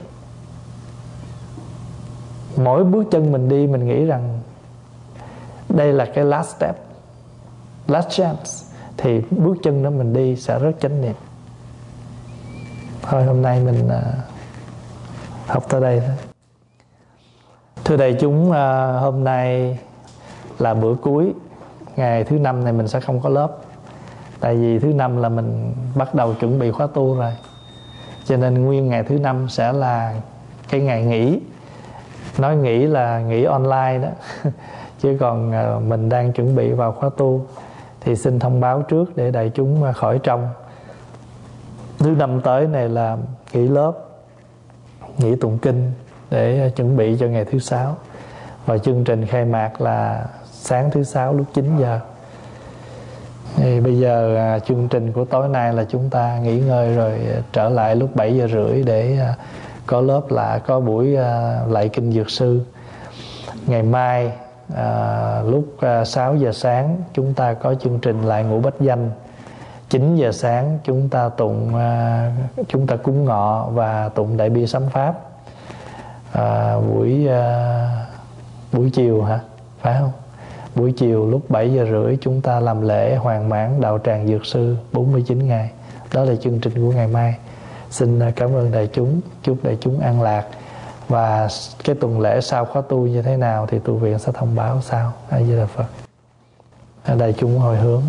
Mỗi bước chân mình đi mình nghĩ rằng đây là cái last step, last chance, thì bước chân đó mình đi sẽ rất chánh niệm. Thôi hôm nay mình uh, học tới đây thôi. Thưa đại chúng, uh, hôm nay là bữa cuối. Ngày thứ năm này mình sẽ không có lớp. Tại vì thứ năm là mình bắt đầu chuẩn bị khóa tu rồi. Cho nên nguyên ngày thứ năm sẽ là cái ngày nghỉ. Nói nghỉ là nghỉ online đó. Chứ còn uh, mình đang chuẩn bị vào khóa tu. Thì xin thông báo trước để đại chúng uh, khỏi trông. Thứ năm tới này là nghỉ lớp, nghỉ tụng kinh để uh, chuẩn bị cho ngày thứ sáu. Và chương trình khai mạc là sáng thứ sáu lúc chín giờ. Thì bây giờ à, chương trình của tối nay là chúng ta nghỉ ngơi rồi à, trở lại lúc bảy giờ rưỡi để à, có lớp lại, có buổi à, lạy kinh Dược Sư. Ngày mai à, lúc à, sáu giờ sáng chúng ta có chương trình lại ngũ bách danh. chín giờ sáng chúng ta tụng à, chúng ta cúng ngọ và tụng đại bi sám pháp. À, buổi à, buổi chiều hả? Phải không? Buổi chiều lúc bảy giờ rưỡi chúng ta làm lễ hoàn mãn đạo tràng Dược Sư bốn mươi chín ngày. Đó là chương trình của ngày mai. Xin cảm ơn đại chúng, chúc đại chúng an lạc. Và cái tuần lễ sau khóa tu như thế nào thì tu viện sẽ thông báo sau. A Di Đà Phật. Đại chúng hồi hướng.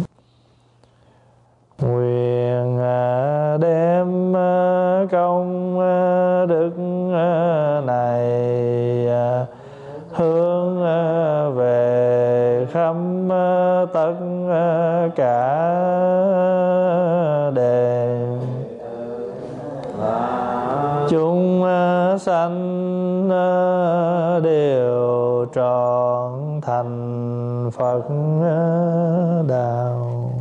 Nguyện đem công đức này hướng về khắp tất cả đề chúng sanh đều trọn thành Phật đạo.